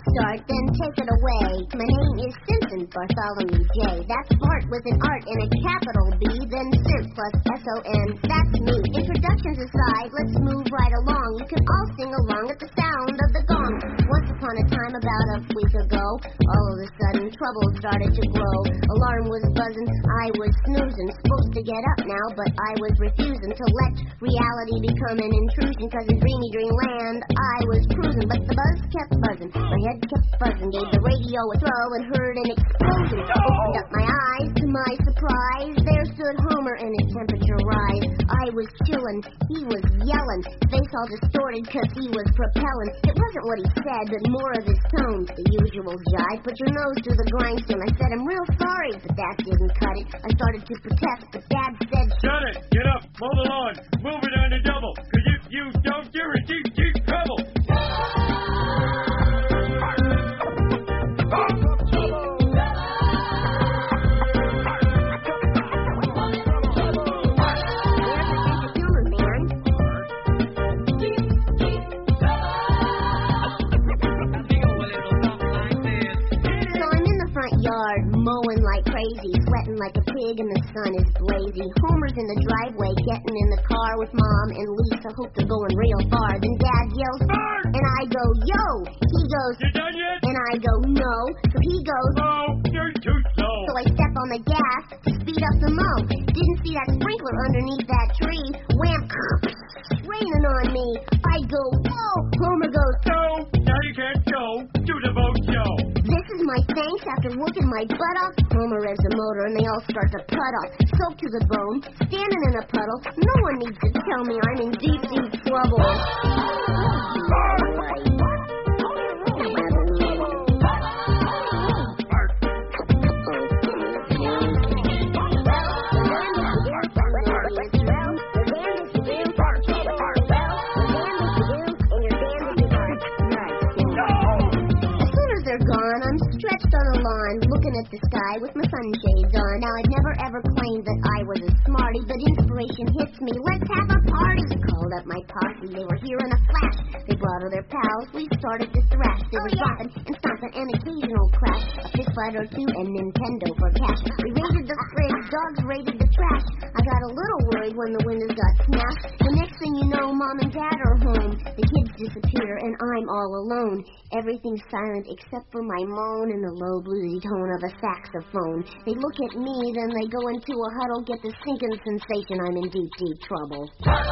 start, then take it away. My name is Simpson Bartholomew J. That's Bart with an art and a capital B, then Simp plus S O N. That's me. Introductions aside, let's move right along. You can all sing along at the sound of the gong. Once upon a time, about a week ago, all of a sudden trouble started to grow. Alarm was buzzing, I was snoozing. Supposed to get up now, but I was refusing to let reality become an intrusion. Cause in dreamy dreamland, I was cruising. But the buzz kept buzzing, my head kept buzzing. Gave the radio a throw and heard an explosion. Opened up my eyes, to my surprise, there stood Homer in a temperature rise. I was chillin', he was yellin', face all distorted cause he was propelling. It wasn't what he said, but more of his tone. The usual jive, put your nose to the grindstone. I said, I'm real sorry, but that didn't cut it. I started to protest, but Dad said, shut it, get up, mow the lawn, move it on the double, cause if you don't, you're in deep, deep trouble. Yard, mowing like crazy, sweating like a pig and the sun is blazy. Homer's in the driveway, getting in the car with Mom and Lisa. Hope they're going real far. Then Dad yells, Bart! And I go, yo! He goes, you done yet? And I go, no. So he goes, oh, you're too slow. So I step on the gas to speed up the mow. Didn't see that sprinkler underneath that tree. Wham! Raining on me. I go, whoa! Homer goes, no, now you can't go. Do the boat show. This is my thanks after working my butt off. Homer revs the motor and they all start to put off. Soaked to the bone, standing in a puddle. No one needs to tell me I'm in deep, deep trouble. I'm stretched on a lawn, looking at the sky with my sunshades on. Now, I've never ever claimed that I was a smarty, but inspiration hits me. Let's have a party! Called up my posse, they were here in a flash. They brought all their pals, we started to thrash. There was romping and stomping, an occasional crash. A fist fight or two and Nintendo for cash. We raided the fridge, dogs raided the trash. I got a little worried when the windows got smashed. The next thing you know, Mom and Dad are home. The kids disappear and I'm all alone. Everything's silent except for my moan and the low bluesy tone of a saxophone. They look at me, then they go into a huddle, get the sinking sensation I'm in deep, deep trouble.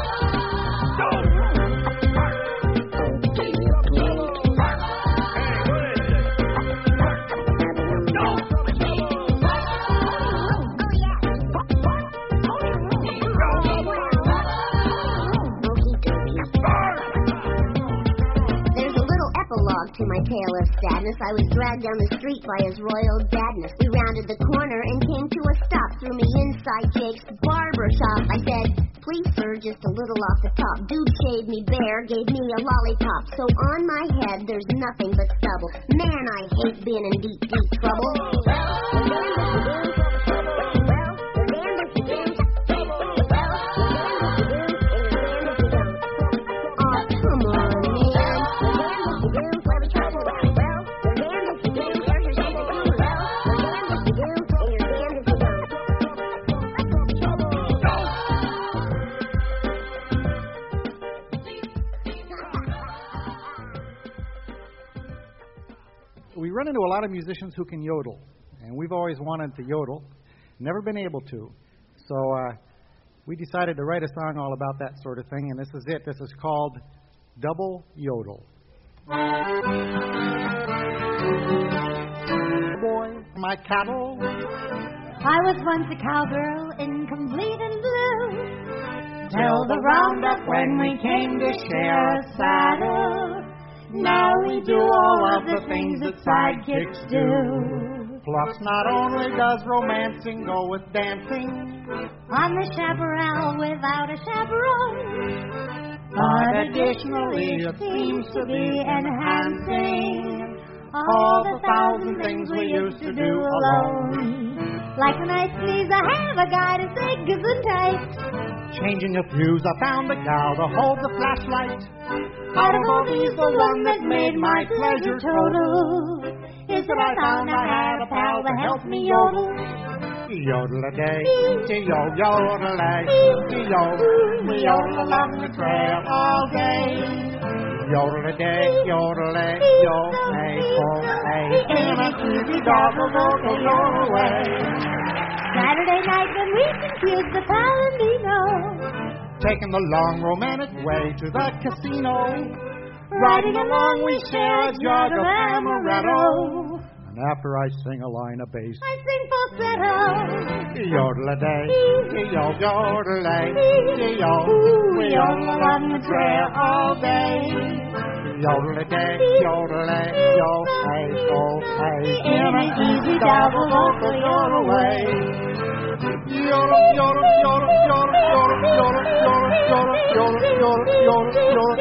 To my tale of sadness, I was dragged down the street by his royal dadness. We rounded the corner and came to a stop. Threw me inside Jake's barber shop. I said, please sir, just a little off the top. Dude shaved me bare, gave me a lollipop. So on my head there's nothing but stubble. Man, I hate being in deep, deep trouble. We run into a lot of musicians who can yodel, and we've always wanted to yodel, never been able to. So uh, we decided to write a song all about that sort of thing, and this is it. This is called Double Yodel. Boy, my cattle. I was once a cowgirl, incomplete and blue, till the roundup when we came to share a saddle. Now we do all of the things that sidekicks do. Plus, not only does romancing go with dancing, on the chaparral without a chaperone, but additionally it seems to be enhancing all the thousand things we used to do alone. Like when I squeeze, I have a guy to say gesundheit. changing of views, I found the gal to hold the flashlight. Out of all these, the one that made my pleasure total is that I found I had a pal to help me yodel. Yodel-a-day, yo yodel-a, yo, we yodel along the trail all day. Yodel-a-day, yodel-a, yo, hey, oh, hey, in a easy double vocal your way. Saturday night when we confused the Palomino, taking the long romantic way to the casino. Riding along we share a jug of amaretto. And after I sing a line of bass, I sing falsetto. Yodel-a-day, yo, yodel-a, yo, we yodel along the trail all day. Yodel-a-day, yodel-a, yo, hey, oh, hey, in an easy double vocal your way. Yodel, yodel, yodel, yodel, yodel, yodel, yodel, yodel, yodel, yodel,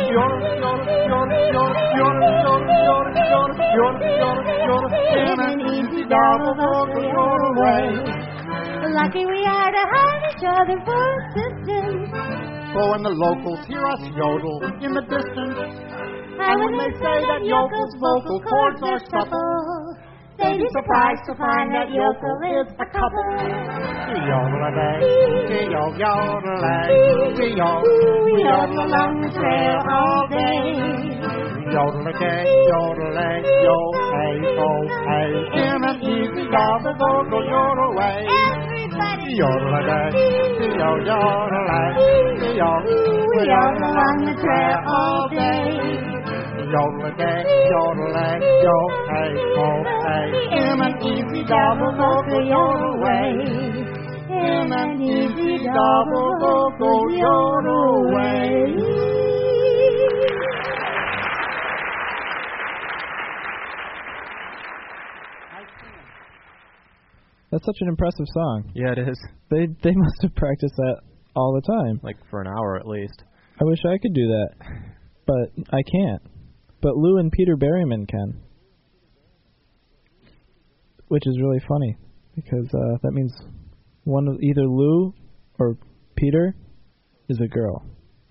yodel, in an easy double vocal your way. Lucky we are to have each other for assistance. For when the locals hear us yodel in the distance, and when they say that yokel's vocal cords are supple, they'd be surprised to find that yokel is a couple. Yodel-a-day, yo, yodel-a, yo, we yodel along the trail all day. Yodel-a-day, yodel-a, yo, hey, oh, hey, in an easy double vocal your way. Everybody, yodel-a-day, yo, yodel-a, yo, we yodel along the trail all day. Yodel-a-day, yodel-a, yo, hey, oh, hey, in an easy double vocal your way. In an easy double vocal your way. That's such an impressive song. Yeah, it is. They they must have practiced that all the time. Like for an hour at least. I wish I could do that, but I can't. But Lou and Peter Berryman can, which is really funny because uh, that means one of either Lou or Peter is a girl.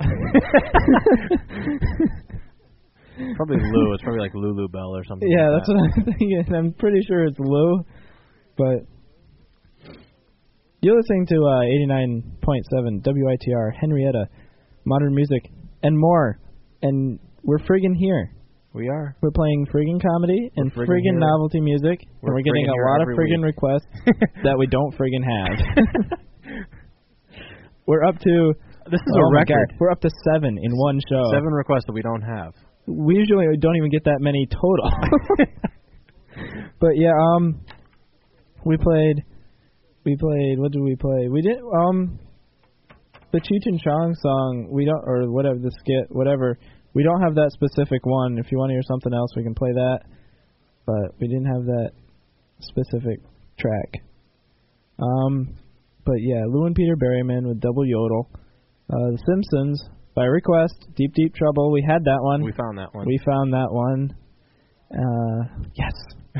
Probably Lou. It's probably like Lulu Bell or something. Yeah, like that's that. what I'm thinking. I'm pretty sure it's Lou, but you're listening to uh, eighty-nine point seven W I T R, Henrietta, modern music, and more. And we're friggin' here. We are. We're playing friggin' comedy and friggin' friggin' here. novelty music. We're and we're getting friggin' a lot of here friggin' every requests that we don't friggin' have. We're up to... This is oh a my record. God, we're up to seven in one show. Seven requests that we don't have. We usually don't even get that many total. But yeah, um, we played, we played, what did we play? We did, um, the Cheech and Chong song, we don't, or whatever, the skit, whatever, we don't have that specific one. If you want to hear something else, we can play that. But we didn't have that specific track. Um, but yeah, Lou and Peter Berryman with Double Yodel. Uh, the Simpsons, by request, Deep Deep Trouble. We had that one. We found that one. We found that one. Uh, yes.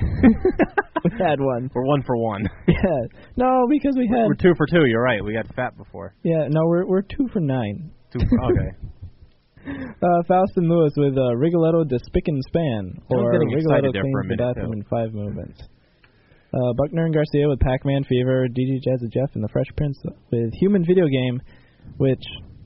We had one. We're one for one. Yeah. No, because we had... We're two for two, you're right. We got fat before. Yeah, no, we're we're two for nine. Two for, okay. Uh, Faust and Lewis with uh, Rigoletto de Spick and Span, I was or getting Rigoletto excited there for a cleans the minute, bathroom too. in five movements. Uh, Buckner and Garcia with Pac-Man Fever, D J Jazzy Jeff and the Fresh Prince with Human Video Game, which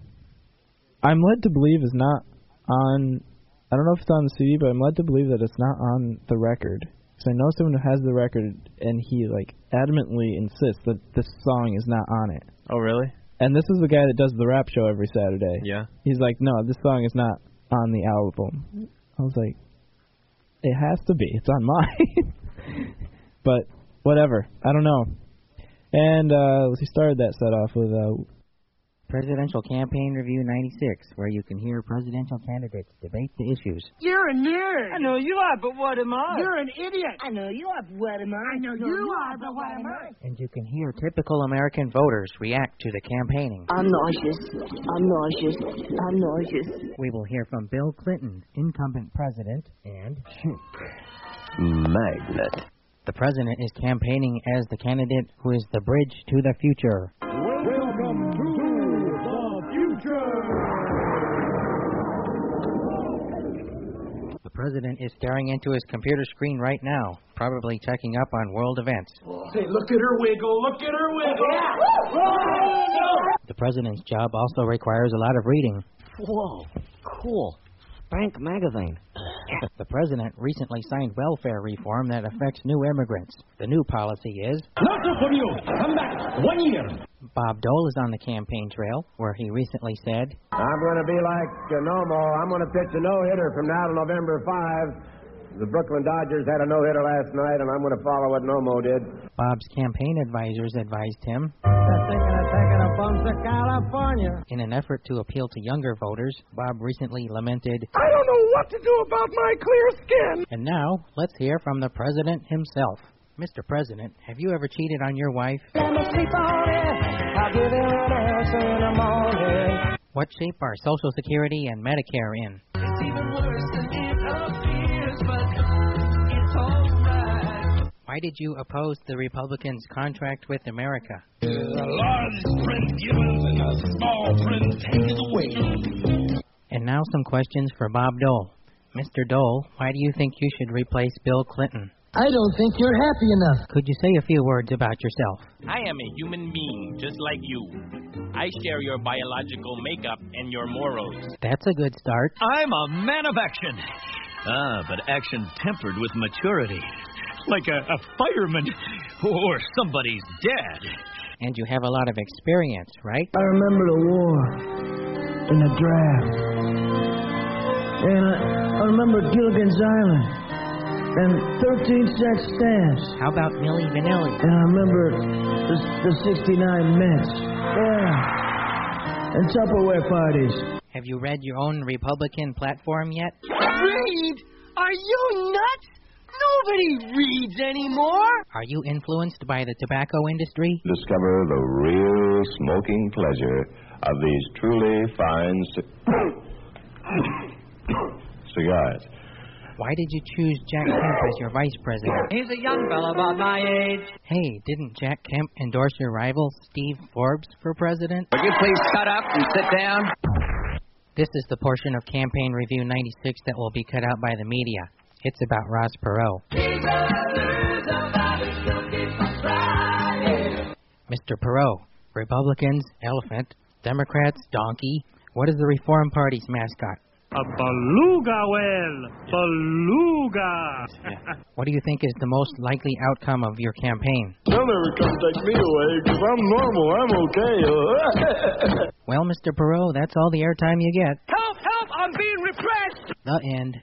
I'm led to believe is not on, I don't know if it's on the C D, but I'm led to believe that it's not on the record. Because I know someone who has the record, and he like adamantly insists that this song is not on it. Oh, really? And this is the guy that does the rap show every Saturday. Yeah. He's like, no, this song is not on the album. I was like, it has to be. It's on mine. But whatever. I don't know. And uh, he started that set off with uh, Presidential Campaign Review ninety-six, where you can hear presidential candidates debate the issues. You're a nerd. I know you are, but what am I? You're an idiot. I know you are, but what am I? I know you are, but what am I? And you can hear typical American voters react to the campaigning. I'm nauseous. I'm nauseous. I'm nauseous. We will hear from Bill Clinton, incumbent president, and Magnet. The president is campaigning as the candidate who is the bridge to the future. Welcome to the president is staring into his computer screen right now, probably checking up on world events. Hey, look at her wiggle. Look at her wiggle. The president's job also requires a lot of reading. Whoa, cool. Spank magazine. The president recently signed welfare reform that affects new immigrants. The new policy is... Nothing from you. Come back. One year. Bob Dole is on the campaign trail, where he recently said... I'm going to be like uh, Nomo. I'm going to pitch a no-hitter from now to November fifth. The Brooklyn Dodgers had a no-hitter last night, and I'm going to follow what Nomo did. Bob's campaign advisors advised him... Thinking of taking a bump to California. In an effort to appeal to younger voters, Bob recently lamented... I don't know what to do about my clear skin. And now, let's hear from the president himself. Mister President, have you ever cheated on your wife? Let me sleep on it. I'll give you an answer in the morning. What shape are Social Security and Medicare in? It's even worse than it appears, but it's alright. Why did you oppose the Republicans' contract with America? A large print given and a small print taken away. And now some questions for Bob Dole. Mister Dole, why do you think you should replace Bill Clinton? I don't think you're happy enough. Could you say a few words about yourself? I am a human being, just like you. I share your biological makeup and your morals. That's a good start. I'm a man of action. Ah, but action tempered with maturity. Like a, a fireman or somebody's dad. And you have a lot of experience, right? I remember the war and the draft. And I, I remember Gilligan's Island. And thirteen cent stamps. How about Milli Vanilli? And I remember the, the sixty-nine Mets. Yeah. And Tupperware parties. Have you read your own Republican platform yet? Read? Are you nuts? Nobody reads anymore. Are you influenced by the tobacco industry? Discover the real smoking pleasure of these truly fine c- cigars. Why did you choose Jack Kemp as your vice president? He's a young fellow about my age. Hey, didn't Jack Kemp endorse your rival, Steve Forbes, for president? Would you please shut up and sit down? This is the portion of Campaign Review ninety-six that will be cut out by the media. It's about Ross Perot. Mister Perot, Republicans, elephant, Democrats, donkey. What is the Reform Party's mascot? A beluga whale. Beluga. What do you think is the most likely outcome of your campaign? They'll never come take me away, because I'm normal. I'm okay. Well, Mister Perot, that's all the airtime you get. Help, help, I'm being repressed. The end.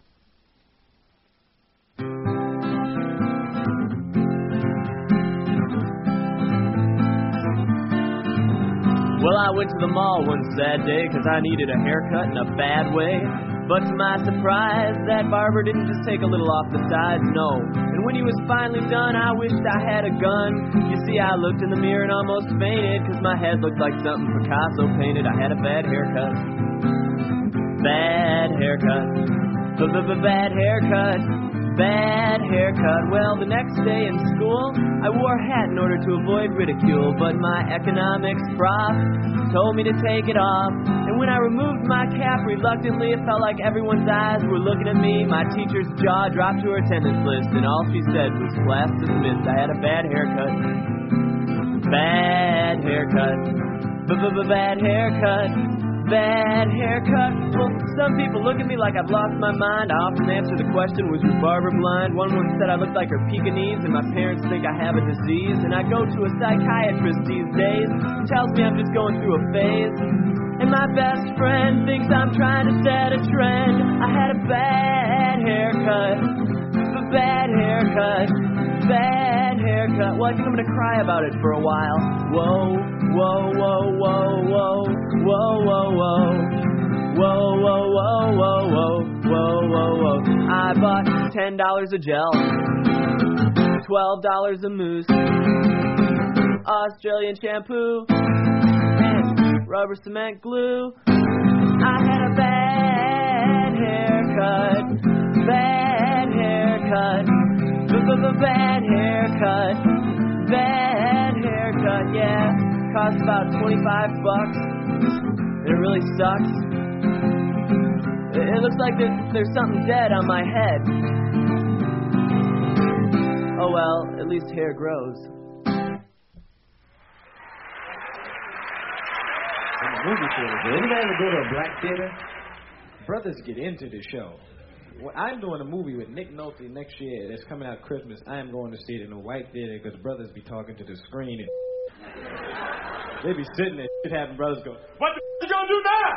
Well, I went to the mall one sad day because I needed a haircut in a bad way. But to my surprise, that barber didn't just take a little off the sides, no. And when he was finally done, I wished I had a gun. You see, I looked in the mirror and almost fainted because my head looked like something Picasso painted. I had a bad haircut. Bad haircut. B-b-b-bad haircut. Bad haircut. Well, the next day in school, I wore a hat in order to avoid ridicule, but my economics prof told me to take it off. And when I removed my cap reluctantly, it felt like everyone's eyes were looking at me. My teacher's jaw dropped to her attendance list, and all she said was, class dismissed. I had a bad haircut. Bad haircut. B-b-b-bad haircut. Bad haircut. Well, some people look at me like I've lost my mind. I often answer the question, was your barber blind? One woman said I look like her Pekingese, and my parents think I have a disease. And I go to a psychiatrist these days, who tells me I'm just going through a phase. And my best friend thinks I'm trying to set a trend. I had a bad haircut. A bad haircut. Bad haircut. Well, I think I'm gonna cry about it for a while. Whoa, whoa, whoa, whoa, whoa, whoa, whoa, whoa, whoa, whoa, whoa, whoa, whoa, whoa, whoa, whoa. I bought ten dollars a gel, twelve dollars a mousse, Australian shampoo, and rubber cement glue. I had a bad haircut, bad haircut. B-b-b-bad haircut, bad haircut, yeah. Costs about twenty-five bucks, and it really sucks. It looks like there's, there's something dead on my head. Oh well, at least hair grows. Movie theater. Did anybody ever go to a black theater? Brothers get into the show. Well, I'm doing a movie with Nick Nolte next year that's coming out Christmas. I am going to see it in a white theater because brothers be talking to the screen and they be sitting there, shit happen, brothers go, What the f*** you gonna do now?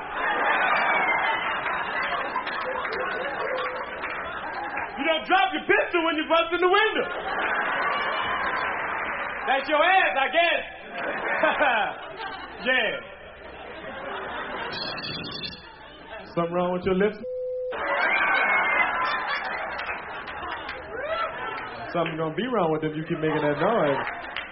You don't drop your pistol when you bust in the window. That's your ass, I guess. Yeah. Something wrong with your lips? Something gonna be wrong with them if you keep making that noise.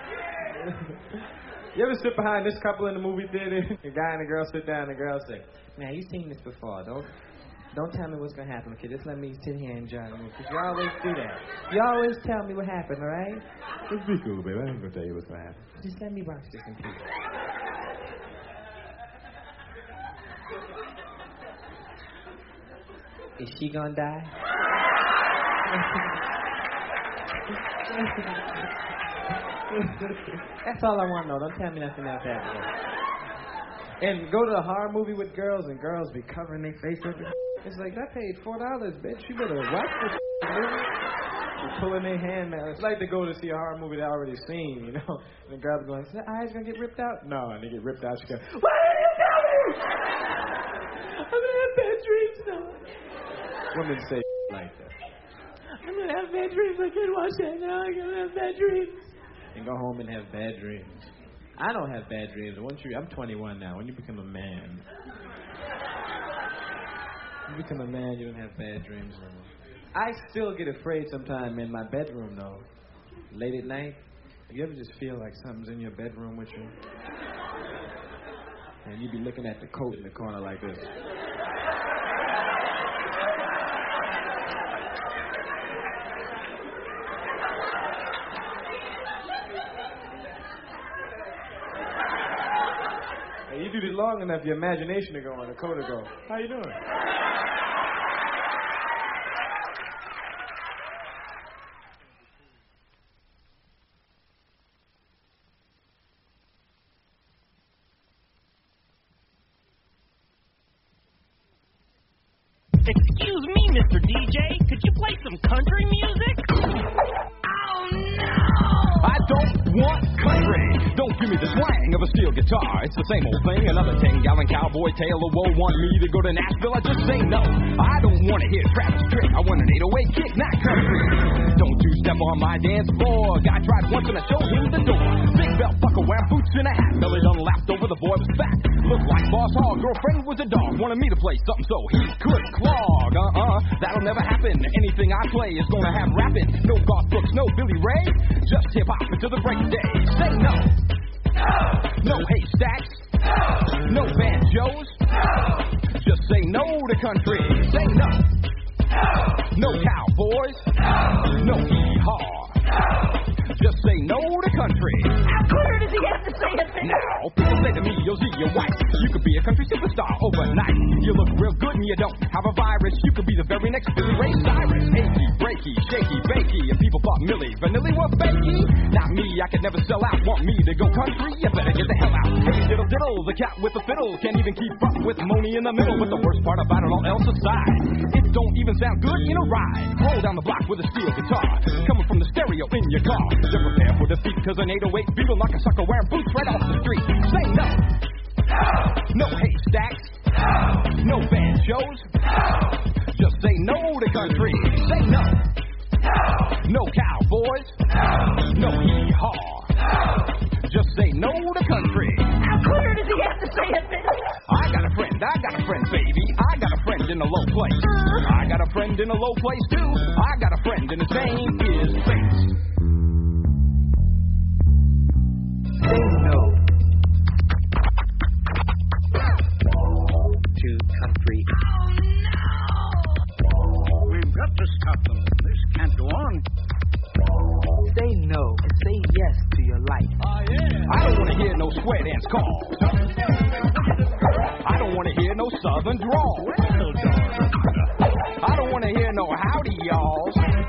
You ever sit behind this couple in the movie theater? The guy and the girl sit down and the girl say, man, you've seen this before. Don't don't tell me what's gonna happen, okay? Just let me sit here and enjoy the movie. Because you always do that. You always tell me what happened, all right? Just be cool, baby. I ain't gonna tell you what's gonna happen. Just let me watch this in peace. Is she gonna die? That's all I want to know. Don't tell me nothing else happened. And go to a horror movie with girls, and girls be covering their face up. It's like, I paid four dollars, bitch. You better watch this movie. They're pulling their hand now. It's like to go to see a horror movie they already seen, you know. And the girls going, is the eyes gonna get ripped out? No, and they get ripped out. She goes, why did you tell me? I'm gonna have bad dreams now. Women say like that. I'm gonna have bad dreams. I can't watch that now. I'm gonna have bad dreams. And go home and have bad dreams. I don't have bad dreams. Once you, I'm twenty-one now. When you become a man, you become a man, you don't have bad dreams anymore. I still get afraid sometime in my bedroom though. Late at night, you ever just feel like something's in your bedroom with you? And you be looking at the coat in the corner like this. You do this long enough, your imagination will go on, the coat will go, how you doing? Excuse me, Mister D J, could you play some country music? Oh no! I don't want country. Don't give me the swang of a steel guitar. It's the same old thing. Another ten-gallon cowboy tale of woe. Want me to go to Nashville? I just say no. I don't want to hear Travis Tritt. I want an eight oh eight kick, not country. Don't you step on my dance floor. Guy tried once and I showed him the door. Big belt buckle, wearing boots and a hat. Belly done lapped over, the boy was fat. Looked like Boss Hogg. Girlfriend was a dog. Wanted me to play something so he could clog. Uh-uh, that'll never happen. Anything I play is gonna have rapping. No Garth Brooks, no Billy Ray. Just hip-hop until the break of day. Say no. No haystacks. No banjos. Just say no to country. Say no. No cowboys. No hee-haw. Just say no to country. How clear does he have to say it? Now, people say to me, you'll see your wife. You could be a country superstar overnight. You look real good and you don't have a virus. You could be the very next Billy Ray Cyrus. Achy, breaky, shaky, bakey. And people thought Millie Vanilli was bakey. Not me, I could never sell out. Want me to go country? You better get the hell out. Hey, diddle diddle, the cat with the fiddle. Can't even keep up with Moni in the middle. But the worst part about it all else aside, it don't even sound good in a ride. Roll down the block with a steel guitar, coming from the stereo in your car. Just prepare for defeat, cause an eight oh eight beat will knock a sucker wearing boots right off the street. Say no. No haystacks. No banjos. Just say no to country. Say no. No cowboys. No hee-haw. Just say no to country. How clear does he have to say it? I got a friend, I got a friend, baby. I got a friend in a low place. I got a friend in a low place, too. I got a friend and his name is Bates. Say no to country. Oh, no! We've got to stop them. This can't go on. Say no and say yes to your life. Oh, yeah. I don't want to hear no square dance calls. I don't want to hear no southern drawl. Well, darling. I don't want to hear no howdy, y'all.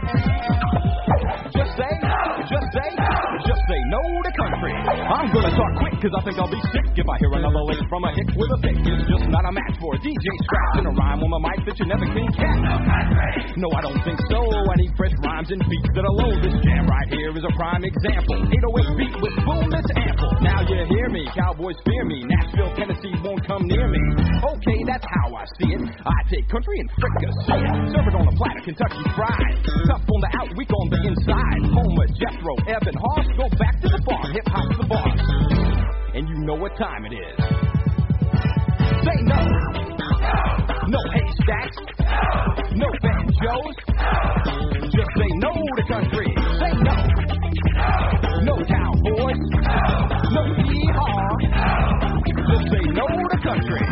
Just say, just say, just say no to country. I'm gonna talk quick, cause I think I'll be sick if I hear another lick from a hick with a pick. It's just not a match for a D J scratching a rhyme on the mic that you never can catch. No, I don't think so. I need fresh rhymes and beats that are low. This jam right here is a prime example. eight oh eight beat with boom that's ample. Now you hear me, cowboys fear me. Nashville, Tennessee won't come near me. Okay, that's how I see it. I take country and fricassee it. Serve it on a platter, Kentucky fried. Tough on the out, weak on the inside. Homer, Jethro, Evan Hoss, go back to the farm. Hip hop's the boss. And you know what time it is. Say no. No haystacks. No banjos. Just say no to country. Say no. No cowboys. No yeehaw. Just say no to country.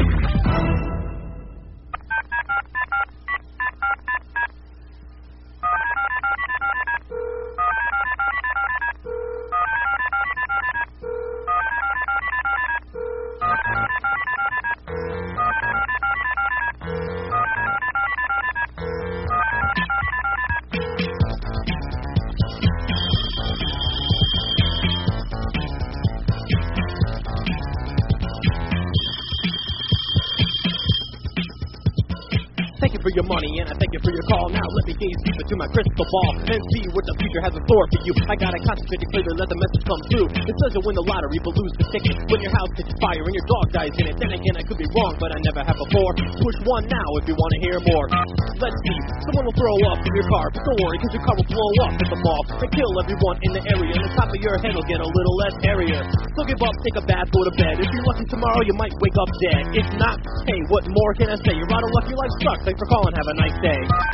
For your money, and I thank you for your call. Now let me gaze deep into my crystal ball and see what the future has in store for you. I gotta concentrate to clearly let the message come through. It says you win the lottery but lose the ticket when your house catches fire and your dog dies in it. Then again, I could be wrong, but I never have before. Push one now if you want to hear more. Let's see, someone will throw up in your car, but don't worry, cause your car will blow up at the mall and kill everyone in the area, and the top of your head will get a little less airier. So give up, take a bath, go to bed. If you're lucky tomorrow, you might wake up dead. If not, hey, what more can I say? You're out of luck, your life sucks. Thanks for calling, have a nice day.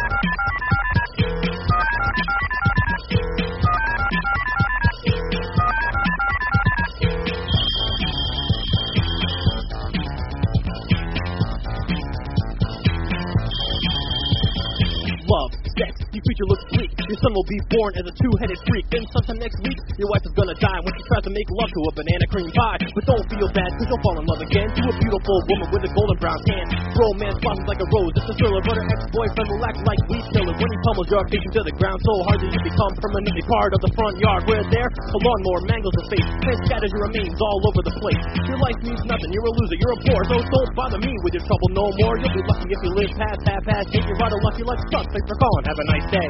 Love, sex, your future looks bleak. Your son will be born as a two-headed freak. Then sometime next week, your wife is gonna die when she tries to make love to a banana cream pie. But don't feel bad, cause you'll fall in love again to a beautiful woman with a golden brown tan. Romance blossoms like a rose, it's a thriller, but her ex-boyfriend will act like weed killer when he pummels your face into the ground so hard that you become permanently part of the front yard. Where there, a lawnmower mangles your face and scatters your remains all over the place. Your life means nothing, you're a loser, you're a bore, so don't bother me with your trouble no more. You'll be lucky if you live past half past eight. You're out of luck, your life sucks. Thanks for calling, have a nice day.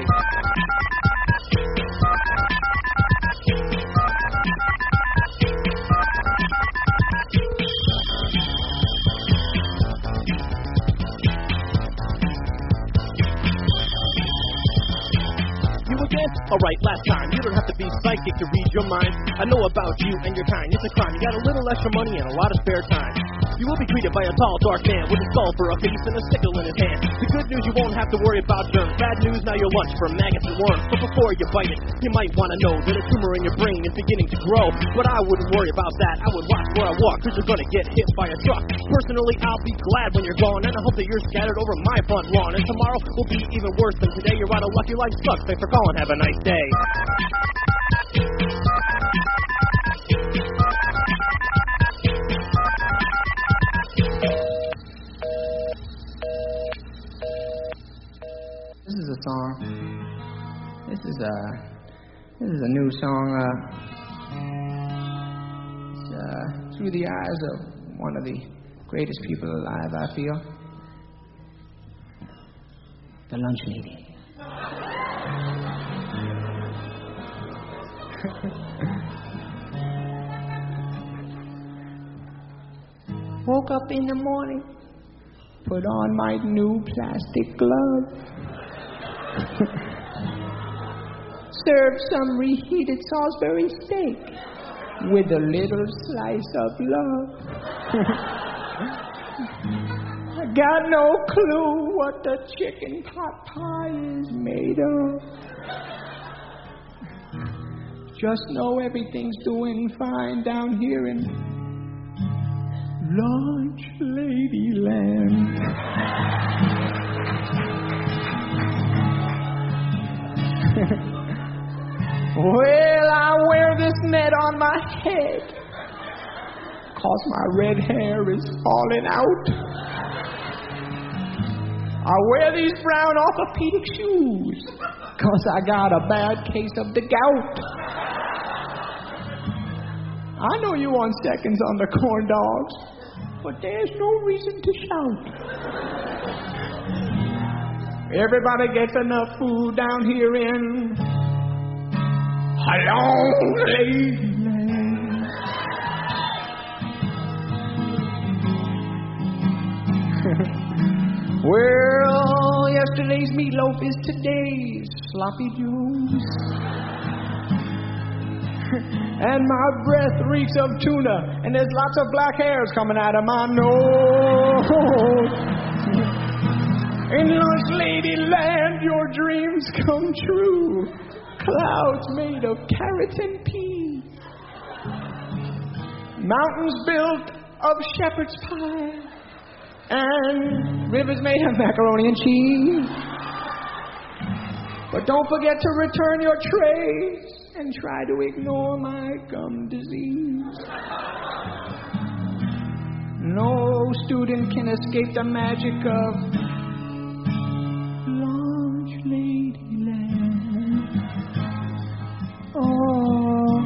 Alright, last time, you don't have to be psychic to read your mind. I know about you and your kind, it's a crime. You got a little extra money and a lot of spare time. You will be greeted by a tall, dark man with a skull for a face and a sickle in his hand. The good news, you won't have to worry about germs. Bad news, now your lunch for maggots and worms. But before you bite it, you might want to know that a tumor in your brain is beginning to grow. But I wouldn't worry about that, I would watch where I walk, cause you're gonna get hit by a truck. Personally, I'll be glad when you're gone, and I hope that you're scattered over my front lawn. And tomorrow will be even worse than today. You're out of luck, your life sucks. Thanks for calling, have a nice day. This is a song. This is a this is a new song. Uh, it's uh, through the eyes of one of the greatest people alive, I feel. The lunch lady. Woke up in the morning, put on my new plastic glove. Serve some reheated Salisbury steak with a little slice of love. I got no clue what the chicken pot pie is made of. Just know everything's doing fine down here in Lunch Ladyland. Well, I wear this net on my head, 'cause my red hair is falling out. I wear these brown orthopedic shoes because I got a bad case of the gout. I know you want seconds on the corn dogs, but there's no reason to shout. Everybody gets enough food down here in Hello, lady. Well, yesterday's meatloaf is today's sloppy joes. And my breath reeks of tuna, and there's lots of black hairs coming out of my nose. In Lunch Lady Land, your dreams come true. Clouds made of carrots and peas. Mountains built of shepherd's pie. And rivers made of macaroni and cheese. But don't forget to return your trays and try to ignore my gum disease. No student can escape the magic of Lunch Lady Land. Oh,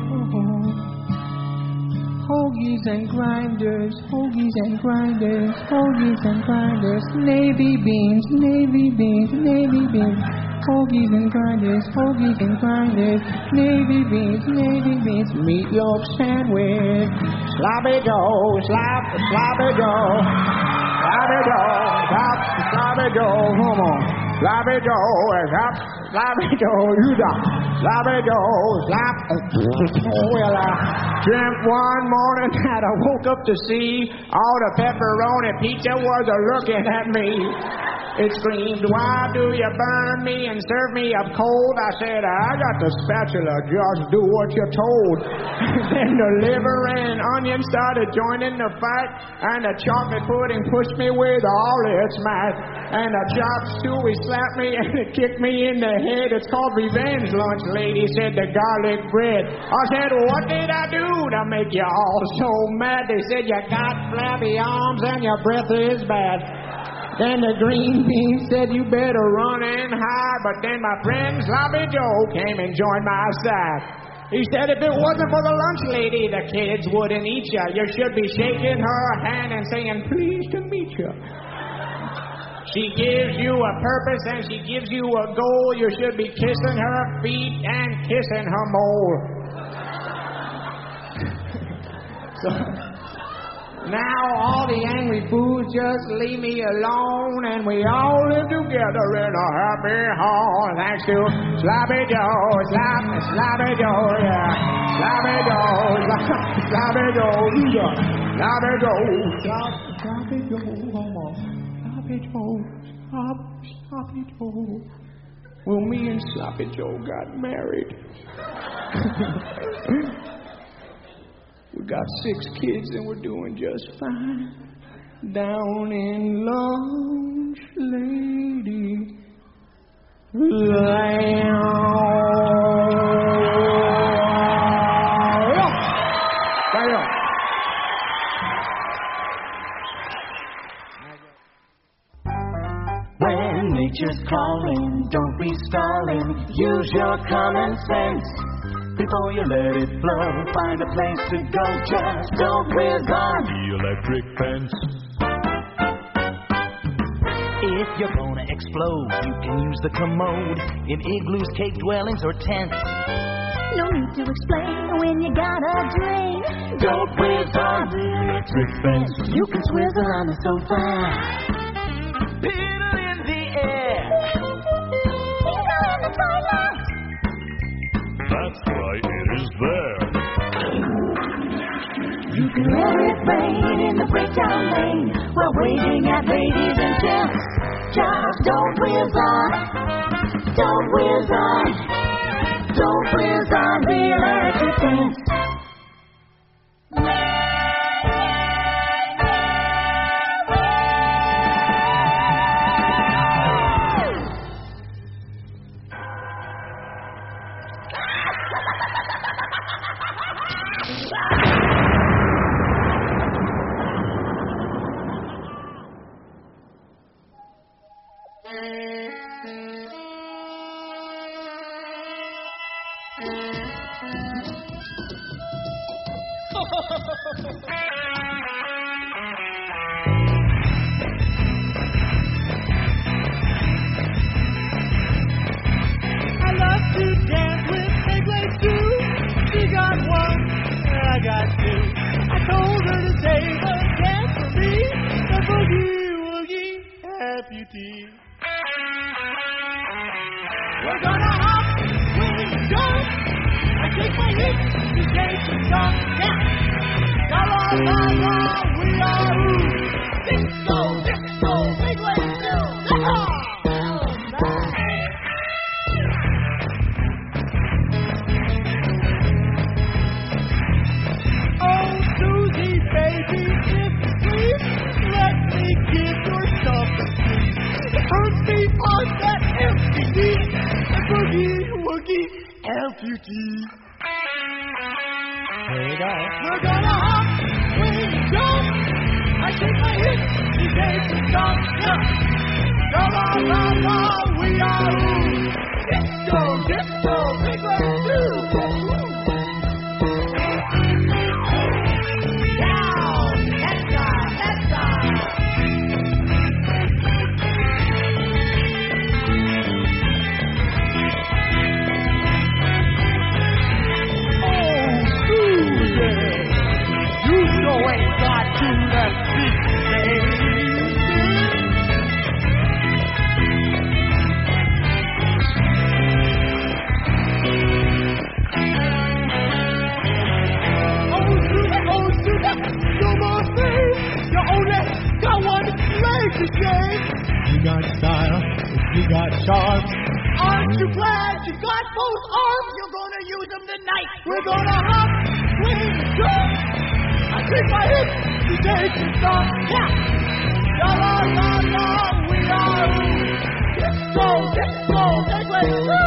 hoagies and grinders, hoagies and grinders, hoagies and grinders, navy beans, navy beans, navy beans, hoagies and grinders, hoagies and grinders, navy beans, navy beans, meatloaf sandwich, sloppy dough, slop, sloppy dough, sloppy dough, slop, sloppy dough, come on, sloppy dough, slop, sloppy dough, you got, sloppy dough, slop, well, I dreamt one morning that I woke up to see all the pepperoni pizza was a-looking at me. It screamed, why do you burn me and serve me up cold? I said, I got the spatula, just do what you're told. Then the liver and onion started joining the fight, and the chocolate pudding pushed me with all its might. And the chop suey slapped me and it kicked me in the head. It's called revenge, Lunch Lady, said the garlic bread. I said, what did I do to make you all so mad? They said, you got flabby arms and your breath is bad. Then the green bean said, you better run and hide. But then my friend Sloppy Joe came and joined my side. He said, if it wasn't for the Lunch Lady, the kids wouldn't eat you. You should be shaking her hand and saying, pleased to meet you. She gives you a purpose and she gives you a goal. You should be kissing her feet and kissing her mole. So now all the angry fools just leave me alone, and we all live together in a happy home. Thanks to Sloppy Joe, Slop, Sloppy Joe, yeah. Sloppy Joe, Sloppy Joe, yeah. Sloppy Joe, Slop, Sloppy Joe, come on. Sloppy Joe, Slop, Sloppy Joe. Well, me and Sloppy Joe got married. We got six kids and we're doing just fine. Down in Lunch Lady Land. When nature's calling, don't be stalling. Use your common sense. Before you let it flow, find a place to go. Just don't whiz on the electric fence. If you're gonna explode, you can use the commode in igloos, cave dwellings, or tents. No need to explain when you got a drain. Don't whiz on the electric fence. You can swizzle on the sofa. Piddle in the air. Tinkle in the toilet. That's why it is there. You can let it rain in the breakdown lane while waving at ladies and gents. Just don't whiz on, don't whiz on, don't whiz on the electric fence. I love to dance with Peg Leg Sue. She got one, and I got two. I told her to save a dance for me, the boogie woogie amputee. We're gonna hop, swing, jump. I take my hips, she takes some jump. Yeah. La la la la, we are ooh. Disco, disco, Peg Leg Sue. La-ha! Baby, if please, let me give your something, please. Put me on that empty knee, a boogie woogie amputee. Here we go. We're gonna hop, swing, jump. I take my hit, she takes the jump. Yeah. La la la la, we are ooh. Disco, disco, Peg Leg Sue. You got style, you got charm. Aren't you glad you got both arms? You're gonna use them tonight. We're gonna hop, swing, jump. I take my hips, you take your thumb. Yeah. La la la la, we are disco, disco, Peg Leg Sue.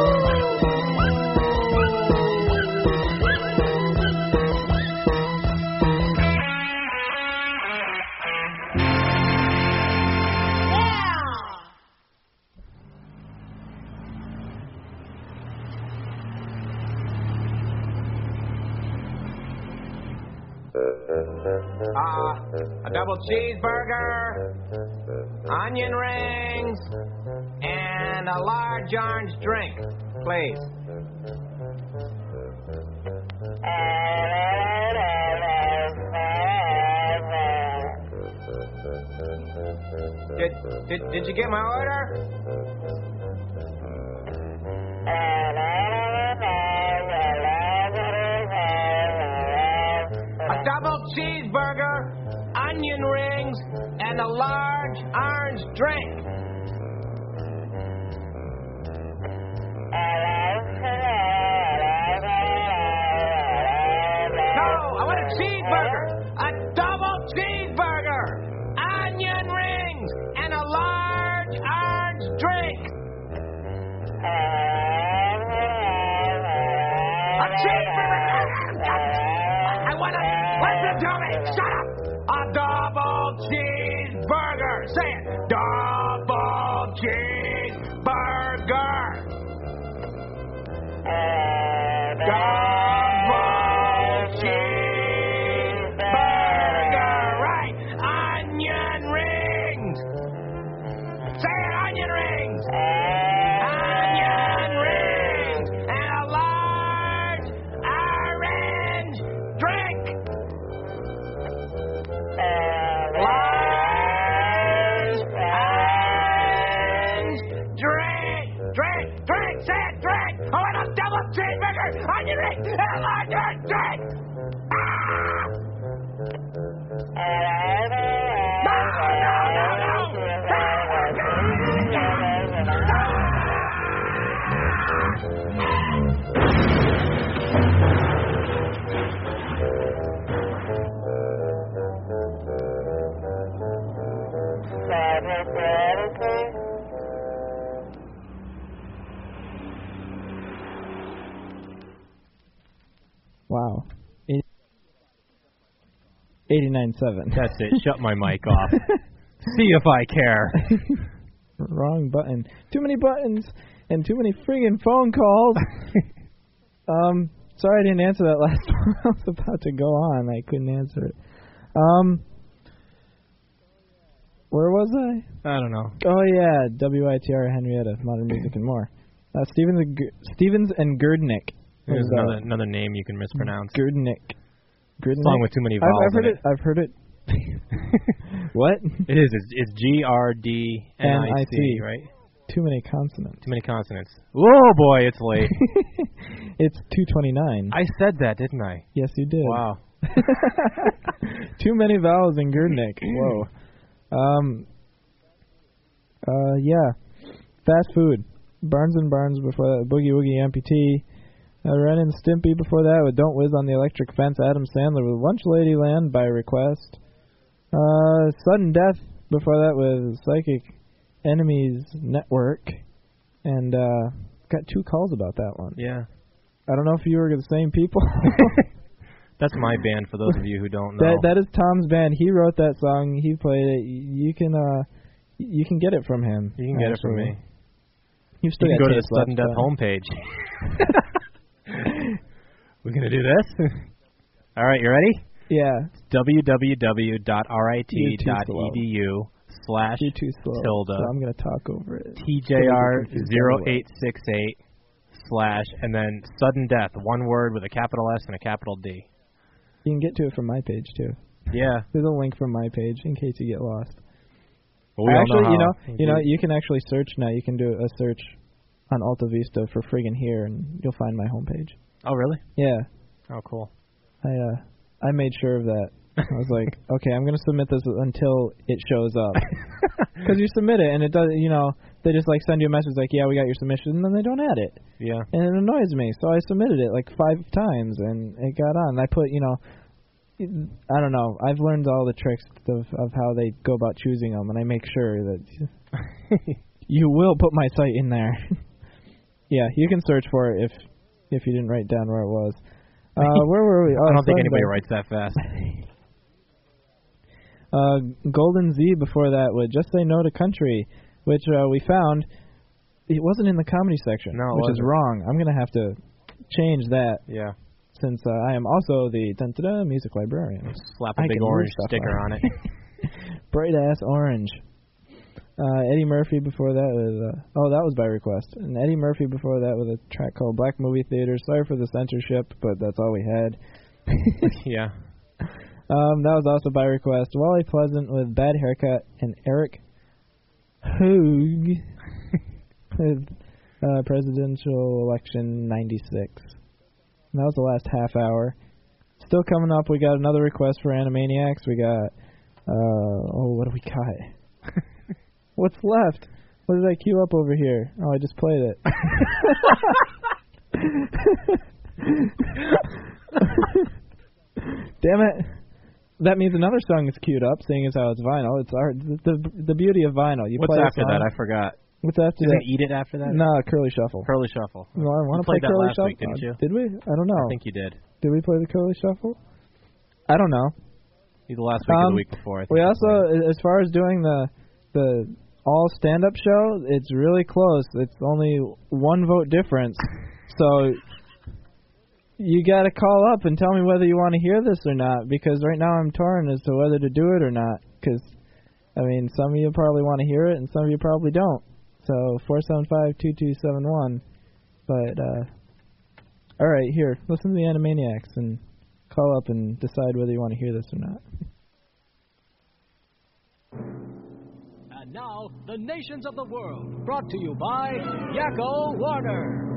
Uh, a double cheeseburger, onion rings, and a large orange drink, please. Did, did, did you get my order? A double cheeseburger, onion rings, and a large orange drink. No, I want a cheeseburger. A double cheeseburger, onion rings, and a large orange drink. A cheeseburger. I want to listen to me. Shut up. A double cheeseburger. Say it. Double cheeseburger. Double cheeseburger. Right. Onion rings. Say it. Onion rings. Onion rings. And a large orange drink. Large orange drink. Drink. Drink. Say it. Drink. I want a double cheeseburger, onion ring, and a large orange drink. Ah! No, no, no, no. Wow. eighty-nine seven. That's it. Shut my mic off. See if I care. Wrong button. Too many buttons and too many friggin' phone calls. Um, sorry I didn't answer that last one. I was about to go on. I couldn't answer it. Um, where was I? I don't know. Oh, yeah, W I T R Henrietta, Modern Music and More. Uh, Stevens, and G- Stevens and Gerdnick. There's What is another, another name you can mispronounce. Gerdnick. Gerdnick? Song with too many I've, vowels I've heard in it. I've heard it. What? It is. It's, it's G R D N I C, right? Too many consonants. Too many consonants. Whoa, boy, it's late. It's two twenty-nine. I said that, didn't I? Yes, you did. Wow. Too many vowels in Gerdnick. Whoa. Um. Uh. Yeah. Fast food. Barnes and Barnes before that. Boogie Woogie Amputee. Uh, Ren and Stimpy before that with Don't Whiz on the Electric Fence. Adam Sandler with Lunch Ladyland by request. Uh. Sudden Death before that with Psychic Enemies Network. And uh, got two calls about that one. Yeah. I don't know if you were the same people. That's my band, for those of you who don't know. That that is Tom's band. He wrote that song. He played it. You can uh, you can get it from him. You can get it from actually. me. You've still You can got go to tapes the Sudden left, Death uh, homepage. We're going to do this? All right, you ready? Yeah. w w w dot r i t dot e d u slash You're too slow, tilde so I'm going to talk over it. T J R zero eight six eight slash and then Sudden Death, one word with a capital S and a capital D. You can get to it from my page, too. Yeah. There's a link from my page in case you get lost. Well, we all actually, know you know, how. you know, you can actually search now. You can do a search on Alta Vista for friggin' here, and you'll find my homepage. Oh, really? Yeah. Oh, cool. I uh, I made sure of that. I was like, okay, I'm gonna submit this until it shows up. Because you submit it, and it does. You know, they just like send you a message like, yeah, we got your submission, and then they don't add it. Yeah. And it annoys me, so I submitted it like five times, and it got on. I put, you know, I don't know. I've learned all the tricks of of how they go about choosing them, and I make sure that you will put my site in there. Yeah, you can search for it if if you didn't write down where it was. Uh, where were we? Oh, I don't think Sudden anybody Death. writes that fast. Uh, Golden Z before that with Just Say No to Country, which uh, we found it wasn't in the comedy section, No, it which is wasn't. wrong. I'm gonna have to change that. Yeah. Since uh, I am also the dun, dun, dun, music librarian. Slap a I big can move orange stuff sticker like- on it. Bright ass orange. Uh, Eddie Murphy before that with uh, oh that was by request, and Eddie Murphy before that with a track called Black Movie Theater. Sorry for the censorship, but that's all we had. Yeah. Um, that was also by request. Wally Pleasant with Bad Haircut and Eric Hoog with uh, Presidential Election ninety-six. And that was the last half hour. Still coming up, we got another request for Animaniacs. We got, uh, oh, what do we got? What's left? What did I queue up over here? Oh, I just played it. Damn it. That means another song is queued up, seeing as how it's vinyl. It's our the the, the beauty of vinyl. You What's play a after song- that? I forgot. What's after Isn't that? Eat It after that? No, Curly Shuffle. Curly Shuffle. No, I want You to play played that Curly last Shuffle. week, didn't you? Did we? I don't know. I think you did. Did we play the Curly Shuffle? I don't know. Either last week or Um, the week before. I think We you also, as far as doing the the all stand-up show, it's really close. It's only one vote difference. So you got to call up and tell me whether you want to hear this or not, because right now I'm torn as to whether to do it or not. Because I mean, some of you probably want to hear it, and some of you probably don't. So four seven five two two seven one. But uh, all right, here, listen to the Animaniacs and call up and decide whether you want to hear this or not. And now, the nations of the world, brought to you by Yakko Warner.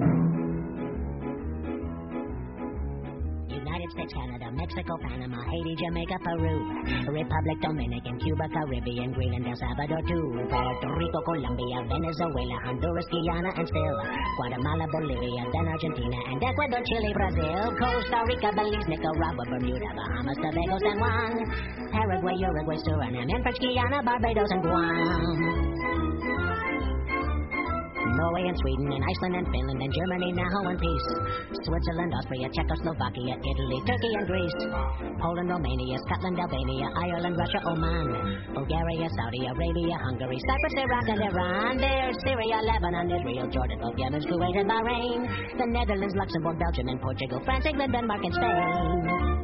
United States, Canada, Mexico, Panama, Haiti, Jamaica, Peru, Republic, Dominican, Cuba, Caribbean, Greenland, El Salvador, too, Puerto Rico, Colombia, Venezuela, Honduras, Guyana, and still Guatemala, Bolivia, then Argentina, and Ecuador, Chile, Brazil, Costa Rica, Belize, Nicaragua, Bermuda, Bahamas, Tobago, San Juan, Paraguay, Uruguay, Suriname, and French Guiana, Barbados, and Guam. Norway and Sweden and Iceland and Finland and Germany now in peace. Switzerland, Austria, Czechoslovakia, Italy, Turkey and Greece. Poland, Romania, Scotland, Albania, Ireland, Russia, Oman. Bulgaria, Saudi Arabia, Hungary, Cyprus, Iraq and Iran. There's Syria, Lebanon, Israel, Jordan, both Yemen, Kuwait and Bahrain. The Netherlands, Luxembourg, Belgium and Portugal, France, England, Denmark and Spain.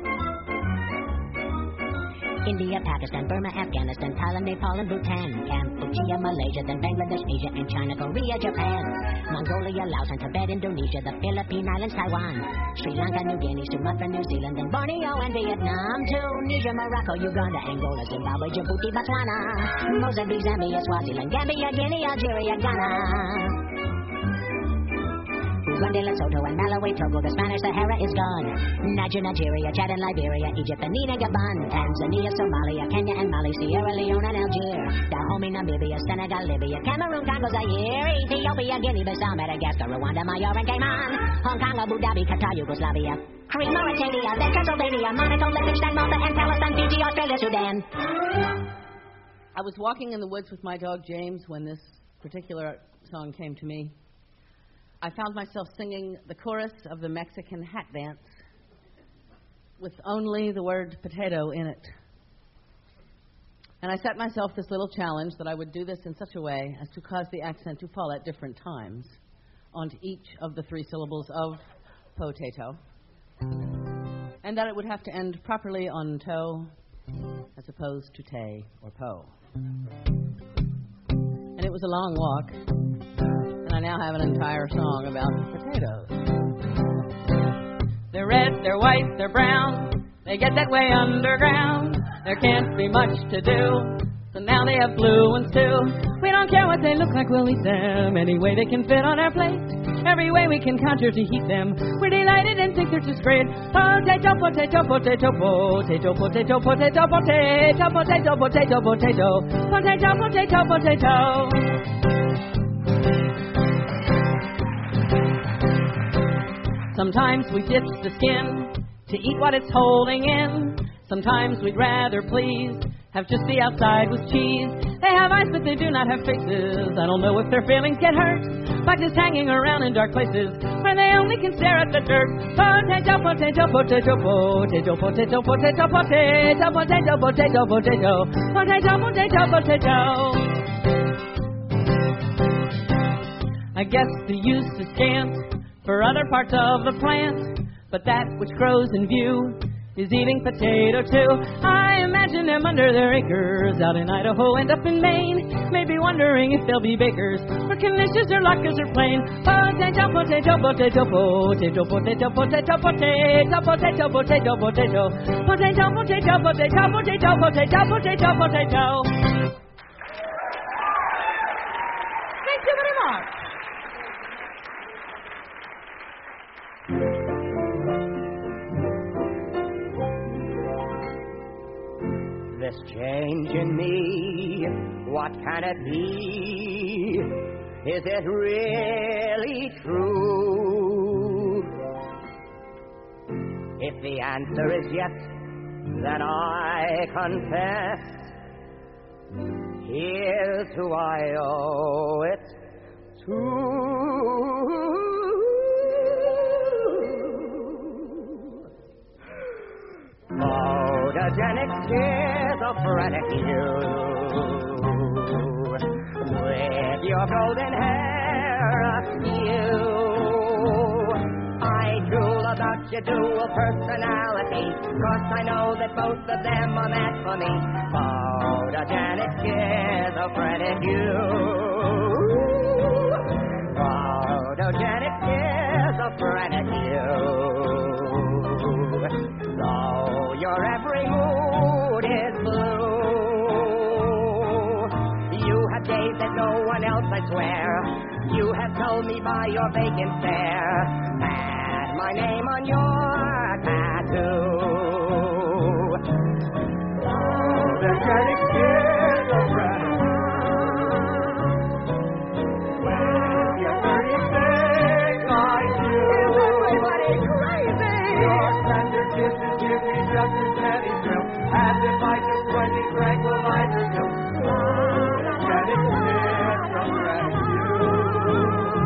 India, Pakistan, Burma, Afghanistan, Thailand, Nepal and Bhutan, Cambodia, Malaysia, then Bangladesh, Asia and China, Korea, Japan, Mongolia, Laos and Tibet, Indonesia, the Philippine Islands, Taiwan, Sri Lanka, New Guinea, Sumatra, New Zealand, then Borneo and Vietnam, Tunisia, Morocco, Uganda, Angola, Zimbabwe, Djibouti, Botswana, Mozambique, Zambia, Swaziland, Gambia, Guinea, Algeria, Ghana. Uganda, Lesotho, and Malawi, Togo, the Spanish Sahara is gone. Niger, Nigeria, Chad and Liberia, Egypt, Benin and Gabon, Tanzania, Somalia, Kenya and Mali, Sierra Leone and Algeria, Dahomey, Namibia, Senegal, Libya, Cameroon, Congo, Zaire, Ethiopia, Guinea-Bissau, Madagascar, Rwanda, Majorca and Cayman, Hong Kong, Abu Dhabi, Qatar, Yugoslavia, Crete, Mauritania, then Pennsylvania, Monaco, Liechtenstein, Malta, and Palestine, Fiji, Australia, Sudan. I was walking in the woods with my dog James when this particular song came to me. I found myself singing the chorus of the Mexican hat dance with only the word potato in it. And I set myself this little challenge that I would do this in such a way as to cause the accent to fall at different times onto each of the three syllables of potato, and that it would have to end properly on toe as opposed to tay or po. And it was a long walk. I now have an entire song about potatoes. They're red, they're white, they're brown. They get that way underground. There can't be much to do, so now they have blue ones too. We don't care what they look like, we'll eat them any way they can fit on our plate. Every way we can conjure to heat them. We're delighted and think they're just great. Potato, potato, potato, potato, potato, potato, potato, potato, potato, potato, potato, potato, potato. Sometimes we ditch the skin to eat what it's holding in. Sometimes we'd rather please have just the outside with cheese. They have eyes but they do not have faces. I don't know if their feelings get hurt by just hanging around in dark places where they only can stare at the dirt. Potato, potato, potato, potato, potato, potato, potato, potato, potato, potato, potato, potato, potato. I guess the use is scant for other parts of the plant, but that which grows in view is eating potato too. I imagine them under their acres out in Idaho and up in Maine, maybe wondering if they'll be bakers or conditions or lockers or plain. Potato, potato, potato, potato, potato, potato, potato, potato, potato, potato, potato, potato, potato, potato, potato, potato, potato. Thank you very much. This change in me, what can it be? Is it really true? If the answer is yes, then I confess, here's who I owe it to. Photogenic schizophrenic you, with your golden hair askew. I drool about your dual personality, 'cause I know that both of them are meant for me. Photogenic schizophrenic you, photogenic schizophrenic you. Though your every mood is blue, you have days that no one else, I swear. You have told me by your vacant stare, add my name on your tattoo. Photogenic schizophrenic, with your thirty-six I Q. Everybody crazy! Your tender kisses give me just as many thrills as if I took twenty tranquilizer pills. Photogenic schizophrenic you.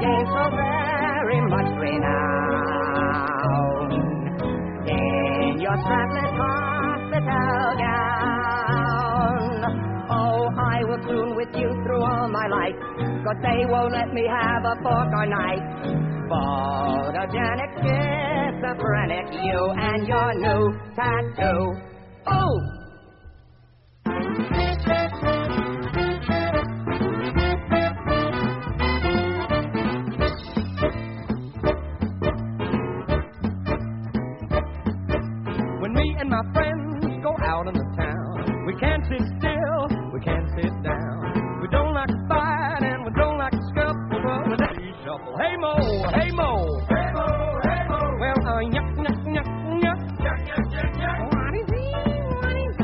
gained so very much renown. In your strapless hospital gown. Oh, I will croon with you through all my life, 'cause they won't let me have a fork or knife. Photogenic, schizophrenic, you and your new tattoo. Oh! When me and my friends go out in the town, we can't sit still, we can't sit down. We don't like to fight and we don't like to scuffle, but we let you shuffle. Hey Mo, hey Mo, hey Mo, hey Mo. Well, uh, yuck, yuck, yuck, yuck, yuck, yuck, yuck, yuck. What is he? What is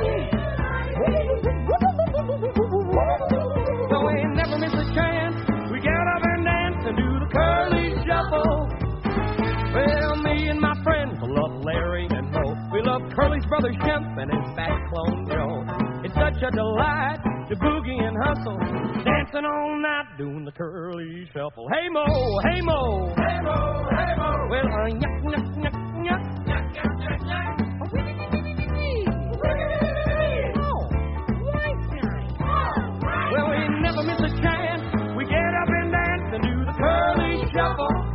he? So we never miss a chance. We get up and dance and do the curly shuffle. Well, me and my friends love Larry and Moe. We love Curly's brother Shemp and his fat clone Joe. It's such a delight to boogie and hustle, dancing all night, doing the curly shuffle. Hey Mo, hey Mo, hey Mo, hey Mo. Well, uh, yuck, yuck, yuck, yuck, yuck, yuck, yuck, yuck. Well, we never miss a chance. We get up and dance and do the curly shuffle.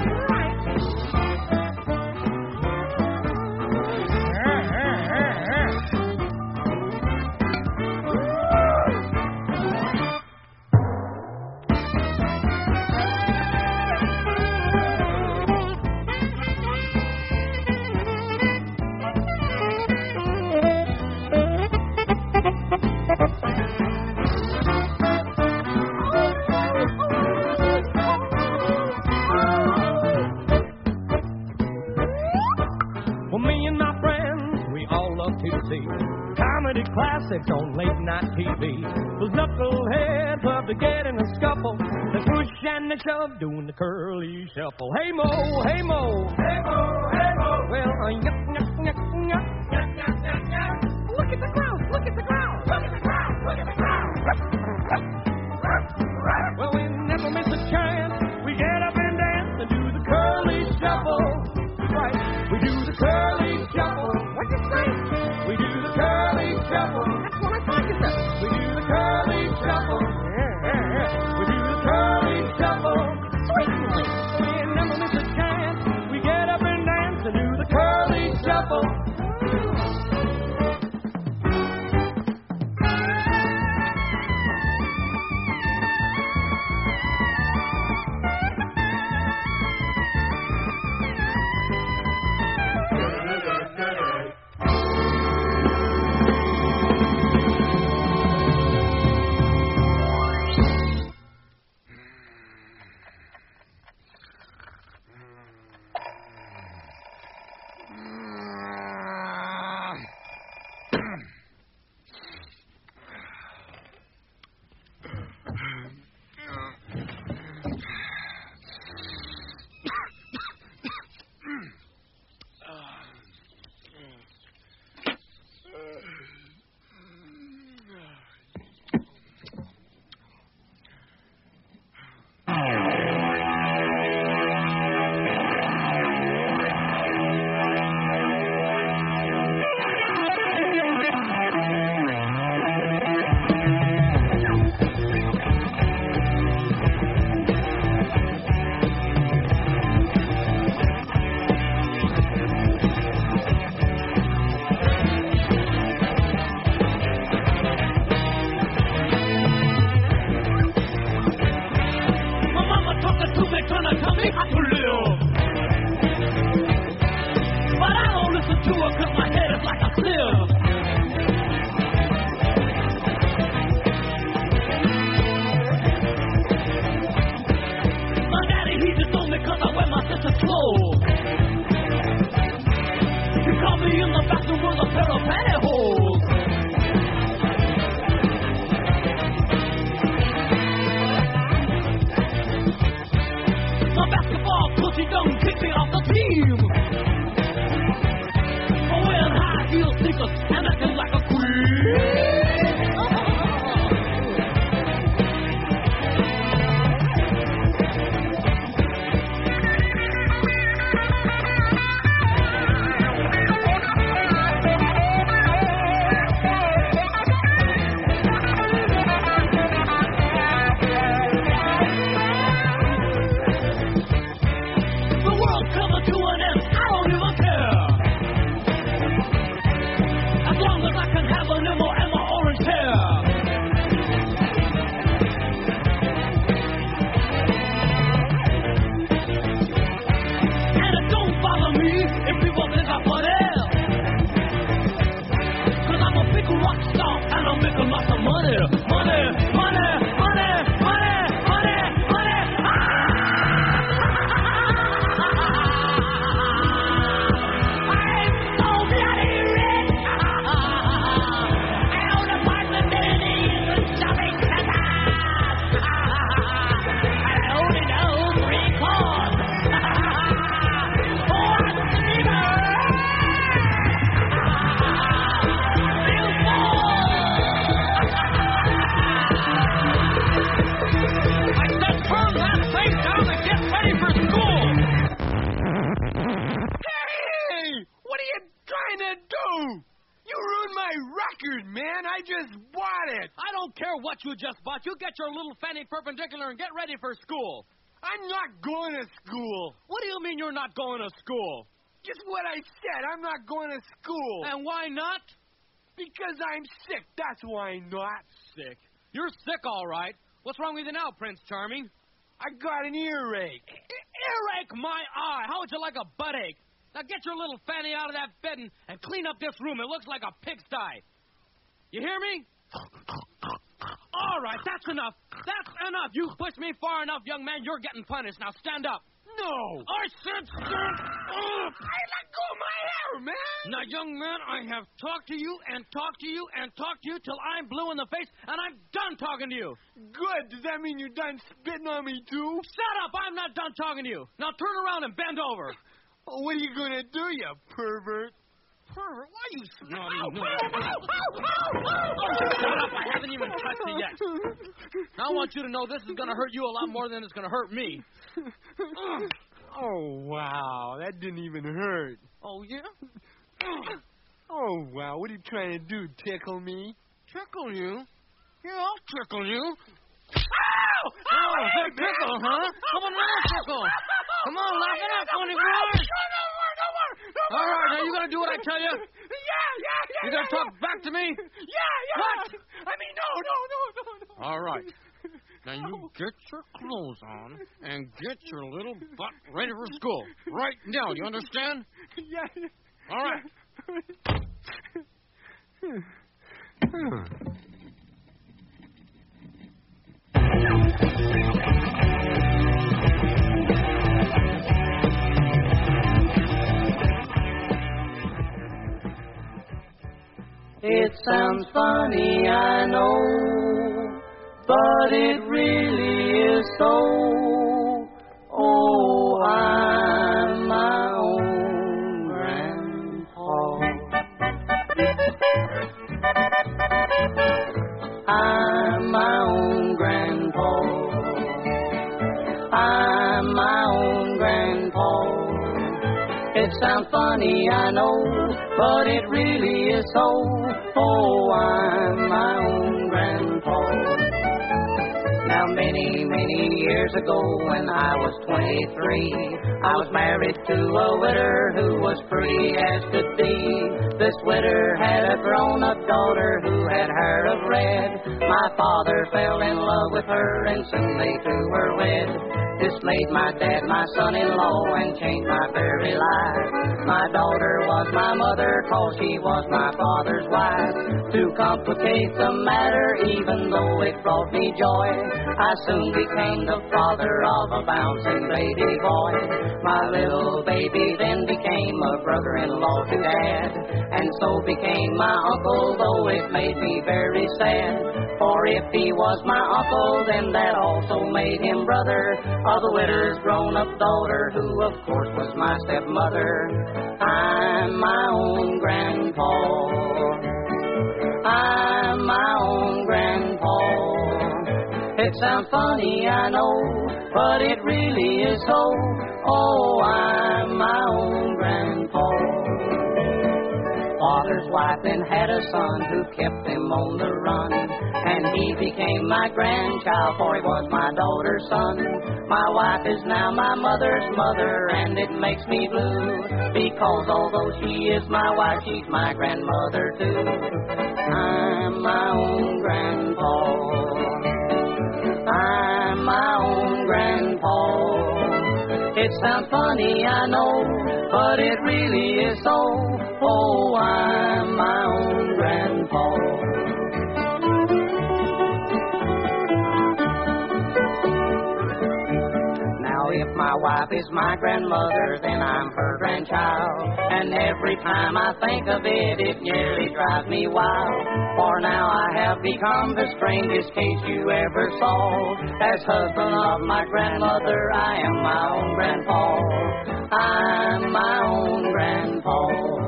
Comedy classics on late night T V. Those knuckleheads love to get in a scuffle. They push and they shove, doing the curly shuffle. Hey Mo, hey Mo, hey Mo, hey Mo. Well, uh, yuck, yuck, yuck, yuck, yuck, yuck, yuck, yuck. Look at the ground, look at the ground, look at the ground, look at the ground. Well, we never miss a chance. We get up and dance and do the curly shuffle. Right, we do the curly shuffle. What'd you say? We do the curly shuffle. That's what I thought you said. We do the curly shuffle. Yeah, yeah, yeah. We do the curly shuffle. Sweetly. We never miss a chance. We get up and dance and do the curly shuffle. weird, man. I just bought it. I don't care what you just bought. You get your little fanny perpendicular and get ready for school. I'm not going to school. What do you mean you're not going to school? Just what I said. I'm not going to school. And why not? Because I'm sick. That's why not. Sick? You're sick, all right. What's wrong with you now, Prince Charming? I got an earache. Earache, my eye. How would you like a butt ache? Now get your little fanny out of that bed and, and clean up this room. It looks like a pigsty. You hear me? All right, that's enough. That's enough. You pushed me far enough, young man. You're getting punished. Now stand up. No. I said stand up. I let go of my hair, man. Now, young man, I have talked to you and talked to you and talked to you till I'm blue in the face, and I'm done talking to you. Good. Does that mean you're done spitting on me, too? Shut up. I'm not done talking to you. Now turn around and bend over. Oh, what are you going to do, you pervert? Pervert? Why are you snotty? Oh, shut up. I haven't even touched you yet. Now I want you to know this is going to hurt you a lot more than it's going to hurt me. Oh, wow. That didn't even hurt. Oh, yeah? Oh, wow. What are you trying to do, tickle me? Tickle you? Yeah, I'll tickle you. Ow! Oh, hey, tickle, huh? Come on, now, tickle. Come on, laugh it up, twenty-four. No more, no more, no more. All right, now you going to do what I tell you? Yeah, yeah, yeah. You going to yeah, talk yeah. back to me? Yeah, yeah. What? I mean, no, no, no, no, no. All right. Now you get your clothes on and get your little butt ready for school. Right now, you understand? Yeah. yeah. All right. It sounds funny, I know, but it really is so. Oh, I'm my own grandpa. I'm my own grandpa. I'm my own grandpa. It sounds funny, I know, but it really is so. Oh, I'm my own grandpa. Now, many, many years ago, when I was twenty-three, I was married to a widder who was pretty as could be. This widder had a grown-up daughter who had hair of red. My father fell in love with her, and soon they two were wed. This made my dad my son-in-law and changed my very life. My daughter was my mother, cause she was my father's wife. To complicate the matter, even though it brought me joy, I soon became the father of a bouncing baby boy. My little baby then became a brother-in-law to Dad, and so became my uncle, though it made me very sad. For if he was my uncle, then that also made him brother of the widow's grown-up daughter, who of course was my stepmother. I'm my own grandpa. I'm my own grandpa. It sounds funny, I know, but it really is so. Oh, I'm my own grandpa. Father's wife then had a son who kept him on the run, and he became my grandchild, for he was my daughter's son. My wife is now my mother's mother, and it makes me blue, because although she is my wife, she's my grandmother too. I'm my own grandpa. I'm my own grandpa. It sounds funny, I know, but it really is so. Oh, I'm my own grandpa. Now, if my wife is my grandmother, then I'm her grandchild. And every time I think of it, it nearly drives me wild. For now I have become the strangest case you ever saw. As husband of my grandmother, I am my own grandpa. I'm my own grandpa.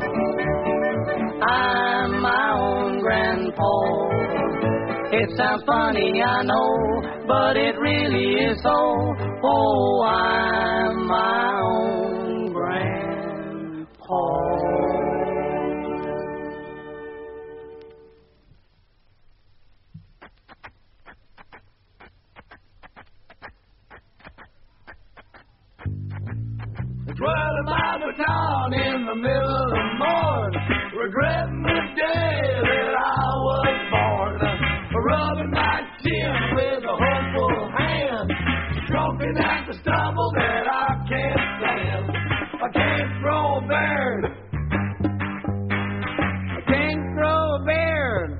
I'm my own grandpa. It sounds funny, I know, but it really is so. Oh, I'm my own grandpa. twirling my baton in the middle of the morning, regretting the day that I was born, rubbing my chin with a hopeful hand, stroking at the stubble that I can't stand. I can't throw a beard. I can't throw a beard.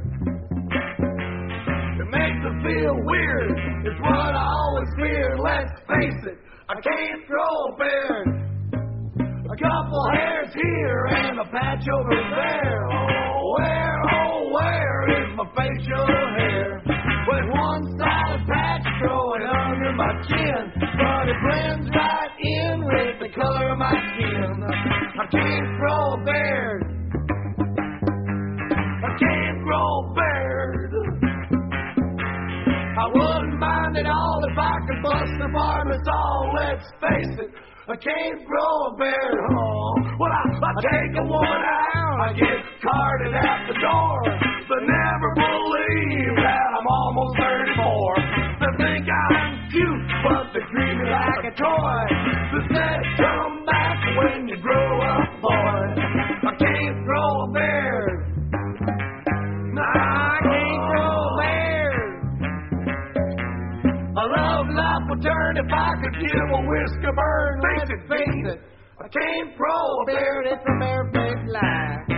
It makes me feel weird. It's what I always feared. Let's face it, I can't throw a beard. A couple hairs here and a patch over there. Oh, where, oh, where is my facial hair? With one solid patch growing under my chin, but it blends right in with the color of my skin. I can't grow a beard. I can't grow a beard. I wouldn't mind at all if I could bust the varmints all. Let's face it, I can't grow a beard. Oh, well, I, I take a woman out, I get carted out the door, but never believe that I'm almost thirty-four. They think I'm cute, but they treat me like a toy. They said, come back when you grow up, boy. I can't grow a beard. Nah, I can't grow a beard. A love life would turn if I could give a whisker burn. Face it, face it, I can't grow a beard. It's a barefaced lie.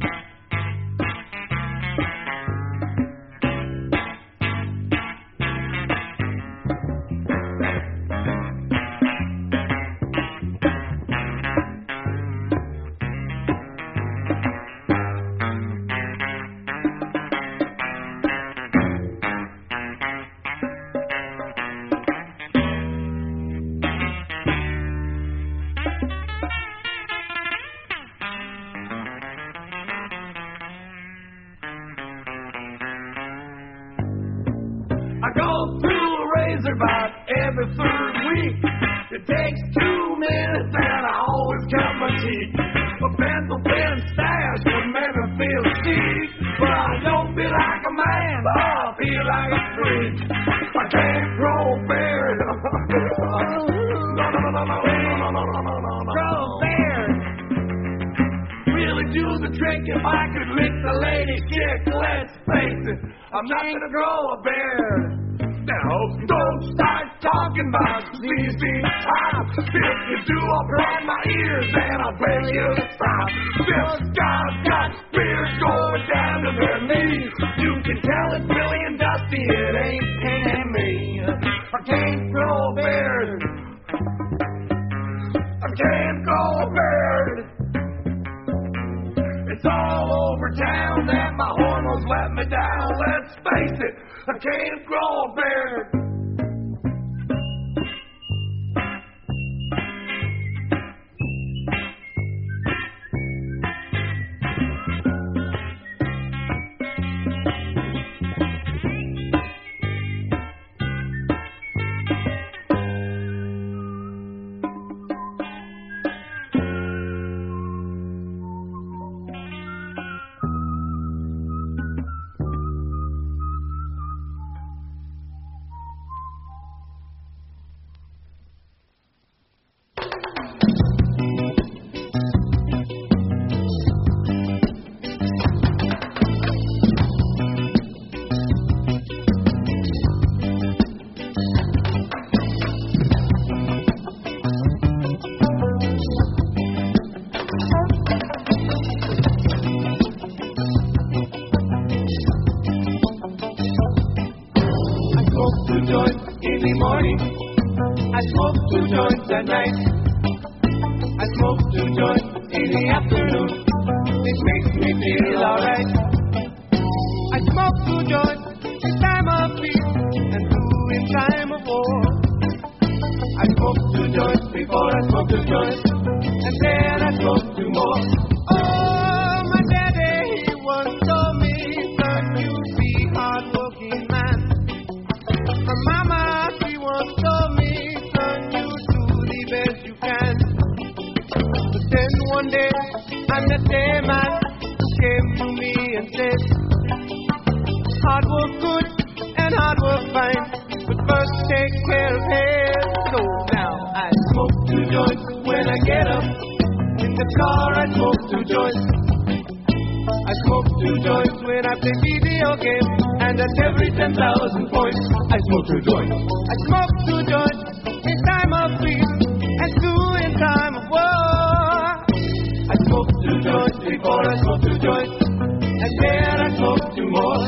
About every third week. It takes two minutes and I always count my teeth. A pencil pen stash would make me feel chic, but I don't feel like a man, I feel like a freak. I can't grow a beard. No, no, no, no, no, no, no, no, no, no, no, no. Grow a beard. Really do the trick if I could lick the lady's chick. Let's face it, I'm not gonna grow a beard. Now, don't start talking about sleazy top. If you do, I'll blind my ears and I'll beg you to stop. This guy's got beards going down to their knees. You can tell it's Billy and Dusty, it ain't paying me. I can't grow a beard. I can't grow a beard. It's all over town that my hormones let me down. Let's face it, I can't grow a beard. At night, I smoke two joints in the afternoon. It makes me feel alright. I smoke two joints in time of peace and two in time of war. I smoke two joints before I smoke two joints, and then I smoke two more. Oh, my daddy, he once told me, son, you be hard-working man. My mama, she once told me, best you can. But then one day I met a man who came to me and said, hard work good and hard work fine, but first take care of health. So now I smoke two joints when I get up in the car, I smoke two joints. I smoke two joints when I play video games, and at every ten thousand points, I smoke two joints. I smoke two joints in time of peace, and two in time of war. I smoke two joints before I smoke two joints, and then I smoke two more.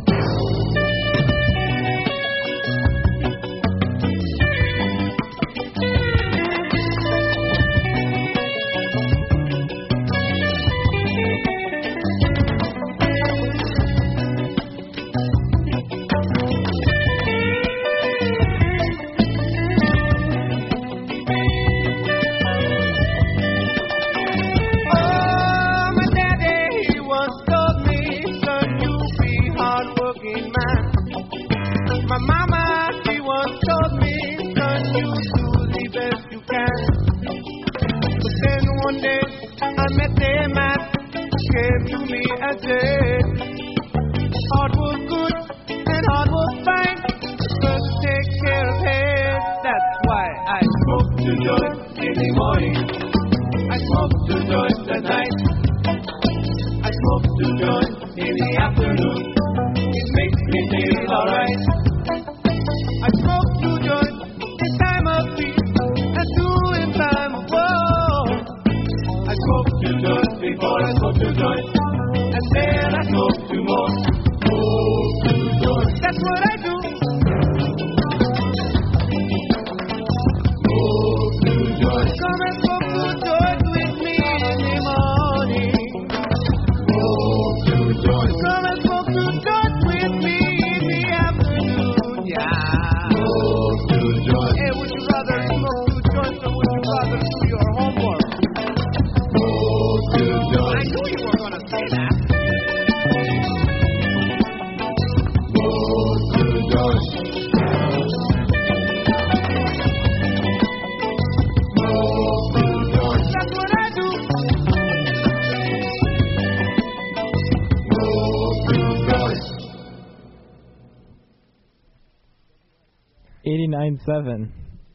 eighty-nine point seven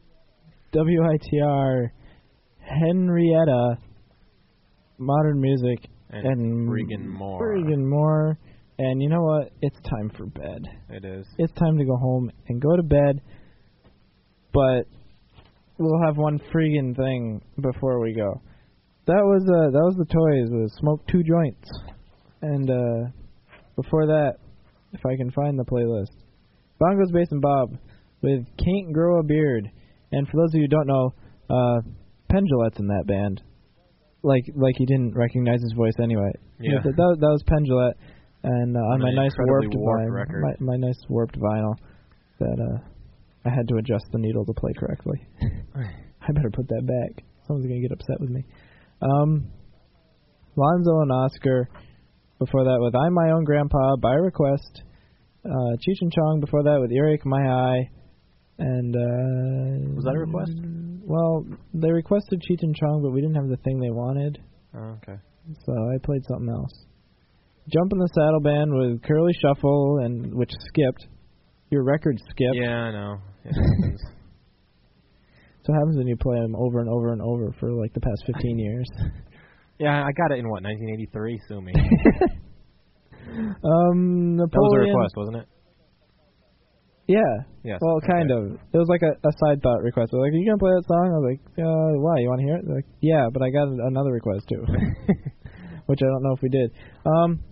W I T R Henrietta Modern Music and, and friggin' more. Friggin' more. And you know what? It's time for bed. It is. It's time to go home and go to bed. But we'll have one friggin' thing before we go. That was uh, that was the Toys with Smoke Two Joints. And uh, before that, if I can find the playlist, Bongos, Bass, and Bob with Can't Grow a Beard. And for those of you who don't know, uh, Penn Jillette's in that band. Like like he didn't recognize his voice anyway. Yeah. That, that, that was Penn Jillette. And uh, on An my nice warped, warped vinyl, record. my, my nice warped vinyl, that uh, I had to adjust the needle to play correctly. I better put that back. Someone's gonna get upset with me. Um, Lonzo and Oscar. Before that with I'm My Own Grandpa by request. Uh, Cheech and Chong before that with Earache My Eye. And uh, was that a request? Well, they requested Cheech and Chong, but we didn't have the thing they wanted. Oh, okay. So I played something else. Jump in the Saddle Band with Curly Shuffle, and which skipped. Your record skipped. Yeah, I know. It happens. So what happens when you play them over and over and over for like the past fifteen years? Yeah, I got it in what, nineteen eighty-three? Sue me. um, Napoleon. That was a request, wasn't it? Yeah. Yes. Well, kind of. It was like a, a side thought request. They're like, are you going to play that song? I was like, uh, why? You want to hear it? They're like, yeah, but I got another request too. Which I don't know if we did. Um,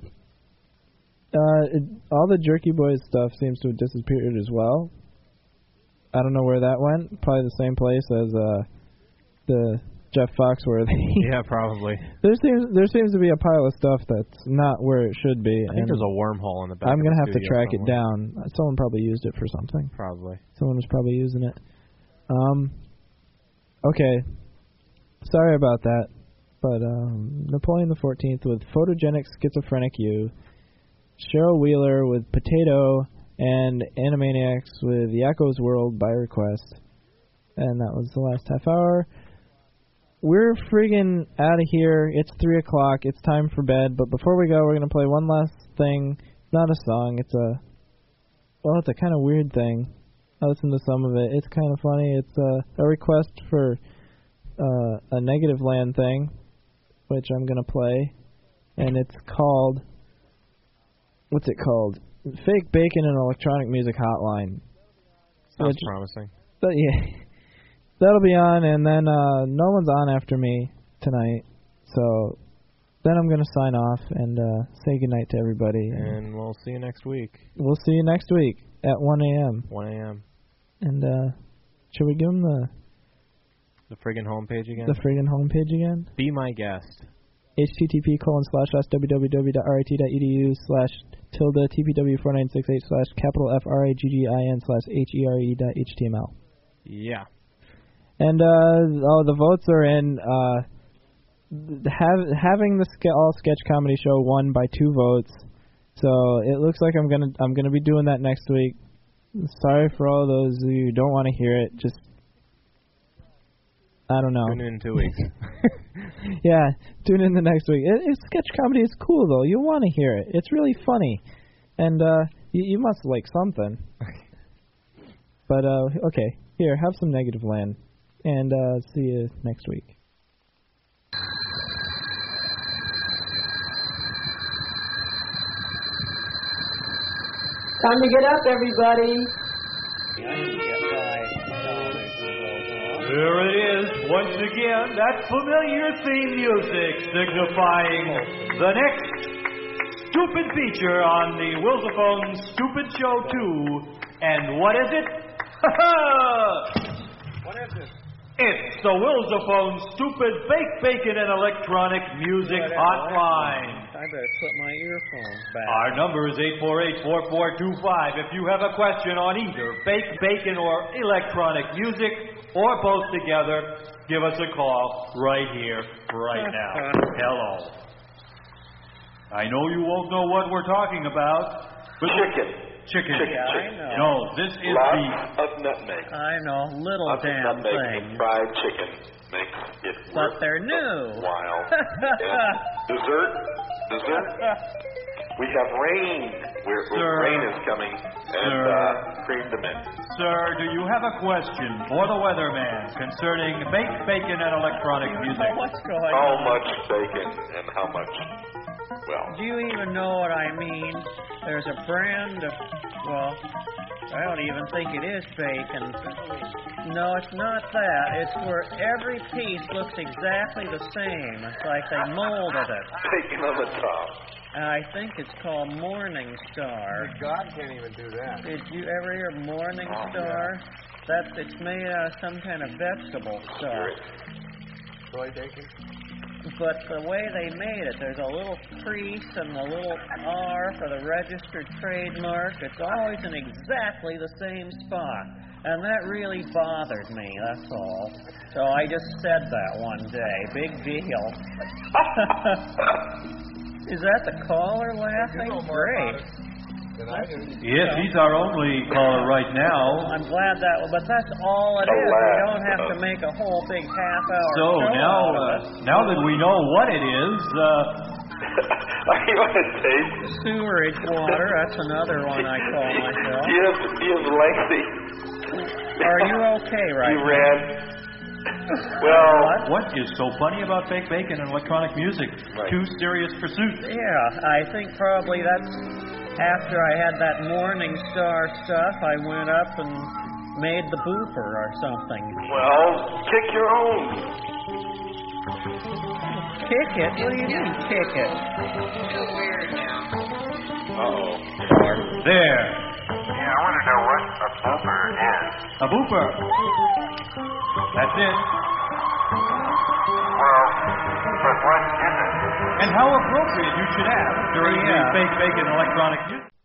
uh, it, all the Jerky Boys stuff seems to have disappeared as well. I don't know where that went. Probably the same place as uh, the Jeff Foxworthy. Yeah, probably. There seems there seems to be a pile of stuff that's not where it should be. I think and there's a wormhole in the back. I'm going to have to track it down. Someone probably used it for something. Probably. Someone was probably using it. Um. Okay. Sorry about that. But um, Napoleon the fourteenth with Photogenic Schizophrenic You. Cheryl Wheeler with Potato. And Animaniacs with Yakko's World by request. And that was the last half hour. We're friggin' out of here. It's three o'clock. It's time for bed. But before we go, we're going to play one last thing. Not a song. It's a, well, it's a kind of weird thing. I listened to some of it. It's kind of funny. It's a, a request for uh, a Negative Land thing. which I'm gonna play, and it's called. What's it called? Fake Bacon and Electronic Music Hotline. Sounds Which, promising. but yeah, that'll be on, and then uh, no one's on after me tonight, so then I'm gonna sign off and uh, say goodnight to everybody. And we'll see you next week. We'll see you next week at one a.m. one a.m. And uh, should we give them the The friggin' homepage again? the friggin' homepage again? Be my guest. http colon slash slash www.rit.edu slash tilde tpw four nine six eight slash capital F R A G G I N slash H E R E dot html. Yeah. And uh, oh, the votes are in. Uh, have, having the ske- all sketch comedy show won by two votes, so it looks like I'm gonna I'm gonna be doing that next week. Sorry for all those of you who don't want to hear it. Just I don't know. Tune in in two weeks. Yeah, tune in the next week. It, it, sketch comedy is cool though. You want to hear it. It's really funny, and uh, you, you must like something. But uh, okay, here, have some Negative Land, and uh, see you next week. Time to get up, everybody. There it is, once again, that familiar theme music signifying the next stupid feature on the Wilsophone Stupid Show two. And what is it? What is it? It's the Wilsophone Stupid Fake Bacon and Electronic Music Hotline. I better put my earphones back. Our number is eight four eight, four four two five. If you have a question on either fake bacon or electronic music, or both together, give us a call right here, right now. Hello. I know you won't know what we're talking about, but chicken. Chicken. Chicken. Yeah, I chicken. know. No, this is Lots the of nutmeg. I know, little Lots damn of nutmeg things. and fried chicken makes it But they're new. Wow. Dessert. Dessert. We have rain. We're, we're, Sir. rain is coming, and Sir. uh, cream them in. Sir, do you have a question for the weatherman concerning baked bacon and electronic music? What's going How on? much bacon and how much? Well, Do you even know what I mean? There's a brand of, well, I don't even think it is bacon. No, it's not that. It's where every piece looks exactly the same. It's like they molded it. bacon on the top. And I think it's called Morning Star. God can't even do that. Did you ever hear Morning Star? That it's made out of some kind of vegetable stuff. Soy bacon? But the way they made it, there's a little crease and a little R for the registered trademark. It's always in exactly the same spot. And that really bothered me, that's all. So I just said that one day. Big deal. Is that the caller laughing? Great. Yes, he's our only caller right now. I'm glad that, but that's all it is. We don't have to make a whole big half hour So show now, out of uh, it. now that we know what it is, uh, Are you on a tape? Sewerage water, that's another one I call myself. Do you have, do you have lengthy? Are you okay right You now? ran. Well, what is so funny about fake bacon and electronic music? Two serious pursuits. Yeah, I think probably that's after I had that Morning Star stuff, I went up and made the booper or something. well, kick your own. Kick it? What do you mean, kick it? Uh-oh. There. Yeah, I want to know what a booper is. A booper. That's it. Well, but what is it? And how appropriate you should ask during Yeah. the fake bacon electronic music.